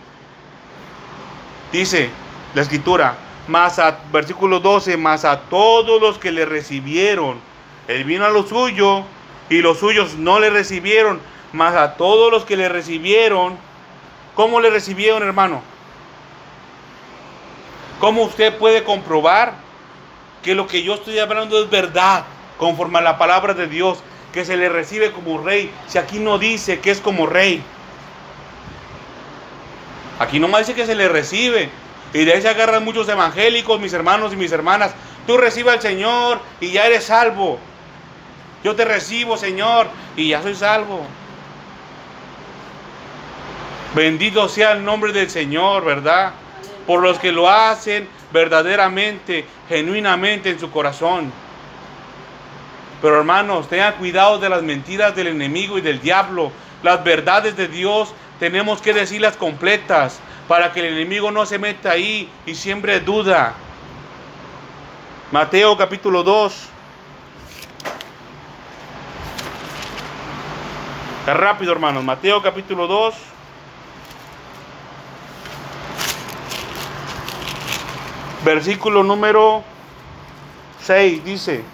Dice la Escritura, más a, versículo doce, más a todos los que le recibieron. Él vino a lo suyo y los suyos no le recibieron. Más a todos los que le recibieron. ¿Cómo le recibieron, hermano? ¿Cómo usted puede comprobar que lo que yo estoy hablando es verdad, conforme a la palabra de Dios, que se le recibe como rey, si aquí no dice que es como rey? Aquí nomás dice que se le recibe. Y de ahí se agarran muchos evangélicos, mis hermanos y mis hermanas. Tú recibe al Señor y ya eres salvo. Yo te recibo, Señor, y ya soy salvo. Bendito sea el nombre del Señor, ¿verdad? Por los que lo hacen verdaderamente, genuinamente en su corazón. Pero hermanos, tengan cuidado de las mentiras del enemigo y del diablo. Las verdades de Dios tenemos que decirlas completas, para que el enemigo no se meta ahí y siembre duda. Mateo capítulo dos. Está rápido, hermanos. Mateo capítulo dos. Versículo número seis dice: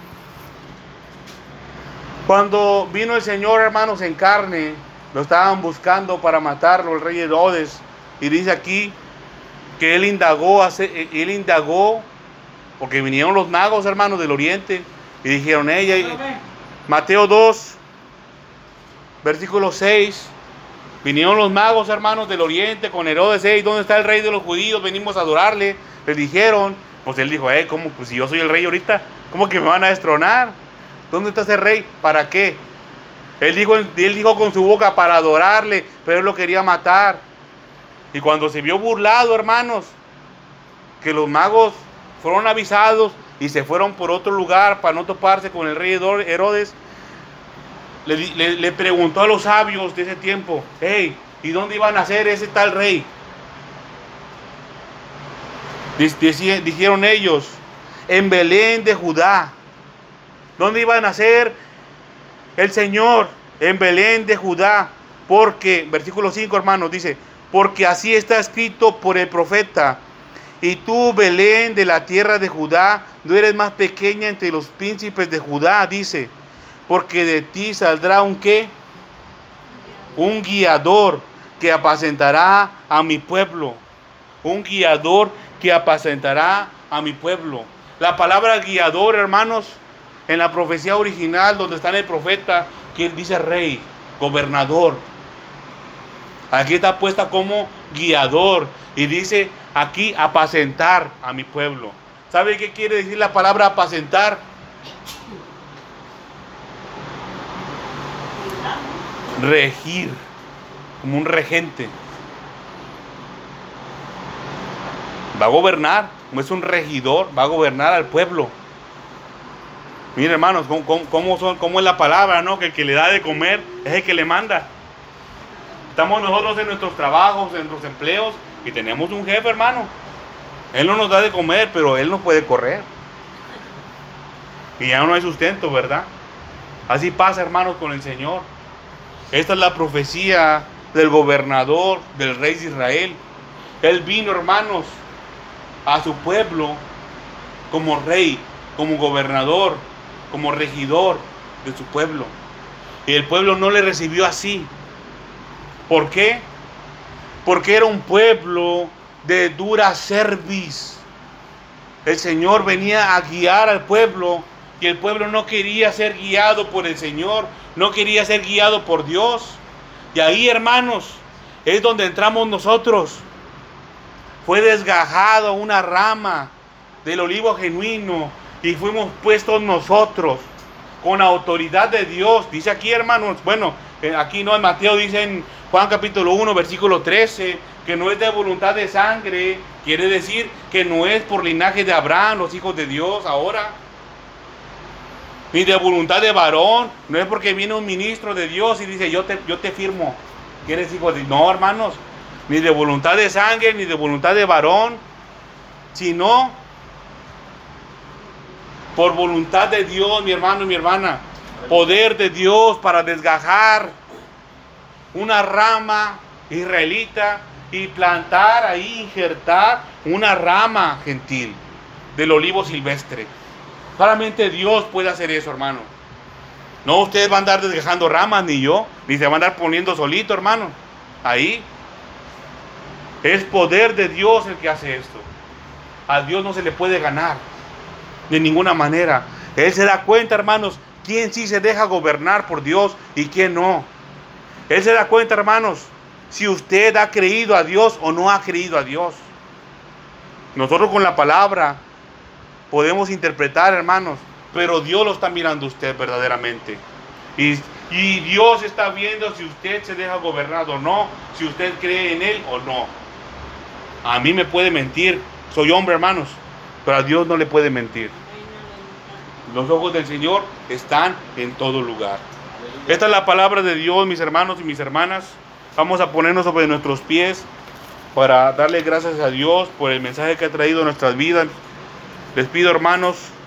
cuando vino el Señor, hermanos, en carne, lo estaban buscando para matarlo, el rey Herodes. Y dice aquí que él indagó, él indagó, porque vinieron los magos, hermanos, del oriente, y dijeron, ella, Mateo dos, versículo seis, vinieron los magos, hermanos, del oriente con Herodes, hey, ¿dónde está el rey de los judíos? Venimos a adorarle. Le dijeron, pues él dijo, eh, ¿cómo? Pues si yo soy el rey ahorita, ¿cómo que me van a destronar? ¿Dónde está ese rey? ¿Para qué? Él dijo, él dijo con su boca para adorarle, pero él lo quería matar. Y cuando se vio burlado, hermanos, que los magos fueron avisados y se fueron por otro lugar para no toparse con el rey Herodes, le, le, le preguntó a los sabios de ese tiempo, hey, ¿y dónde iban a ser ese tal rey? Dijeron ellos, en Belén de Judá. ¿Dónde iban a ser el Señor? En Belén de Judá. Porque, versículo cinco, hermanos, dice, porque así está escrito por el profeta, y tú, Belén, de la tierra de Judá, no eres más pequeña entre los príncipes de Judá, dice, porque de ti saldrá un ¿qué? Un guiador que apacentará a mi pueblo. Un guiador que apacentará a mi pueblo. La palabra guiador, hermanos, en la profecía original, donde está en el profeta, que dice rey, gobernador. Aquí está puesta como guiador. Y dice aquí apacentar a mi pueblo. ¿Sabe qué quiere decir la palabra apacentar? Regir. Como un regente. Va a gobernar. Como es un regidor, va a gobernar al pueblo. Miren, hermanos, ¿cómo, cómo, cómo, son, cómo es la palabra, ¿no? Que el que le da de comer es el que le manda. Estamos nosotros en nuestros trabajos, en nuestros empleos, y tenemos un jefe, hermano. Él no nos da de comer, pero él nos puede correr. Y ya no hay sustento, ¿verdad? Así pasa, hermanos, con el Señor. Esta es la profecía del gobernador, del rey de Israel. Él vino, hermanos, a su pueblo como rey, como gobernador, como regidor de su pueblo. Y el pueblo no le recibió así. ¿Por qué? Porque era un pueblo de dura cerviz. El Señor venía a guiar al pueblo y el pueblo no quería ser guiado por el Señor, no quería ser guiado por Dios. Y ahí, hermanos, es donde entramos nosotros. Fue desgajado una rama del olivo genuino y fuimos puestos nosotros. con autoridad de Dios. Dice aquí, hermanos, bueno, eh, aquí no, en Mateo dice en Juan capítulo uno, versículo trece, que no es de voluntad de sangre, quiere decir que no es por linaje de Abraham, los hijos de Dios ahora, ni de voluntad de varón, no es porque viene un ministro de Dios y dice, yo te, yo te firmo, que eres hijo de Dios. No, hermanos, ni de voluntad de sangre, ni de voluntad de varón, sino por voluntad de Dios, mi hermano y mi hermana. Poder de Dios para desgajar una rama israelita y plantar ahí, injertar una rama gentil del olivo silvestre. Solamente Dios puede hacer eso, hermano. No ustedes van a andar desgajando ramas, ni yo, ni se van a andar poniendo solito, hermano. Ahí es poder de Dios el que hace esto. A Dios no se le puede ganar de ninguna manera. Él se da cuenta, hermanos, quién sí se deja gobernar por Dios y quién no. Él se da cuenta, hermanos, si usted ha creído a Dios o no ha creído a Dios. Nosotros con la palabra podemos interpretar, hermanos, pero Dios lo está mirando a usted verdaderamente. Y, y Dios está viendo si usted se deja gobernar o no, si usted cree en Él o no. A mí me puede mentir, soy hombre, hermanos, pero a Dios no le puede mentir. Los ojos del Señor están en todo lugar. Esta es la palabra de Dios, mis hermanos y mis hermanas. Vamos a ponernos sobre nuestros pies para darle gracias a Dios por el mensaje que ha traído a nuestras vidas. Les pido, hermanos,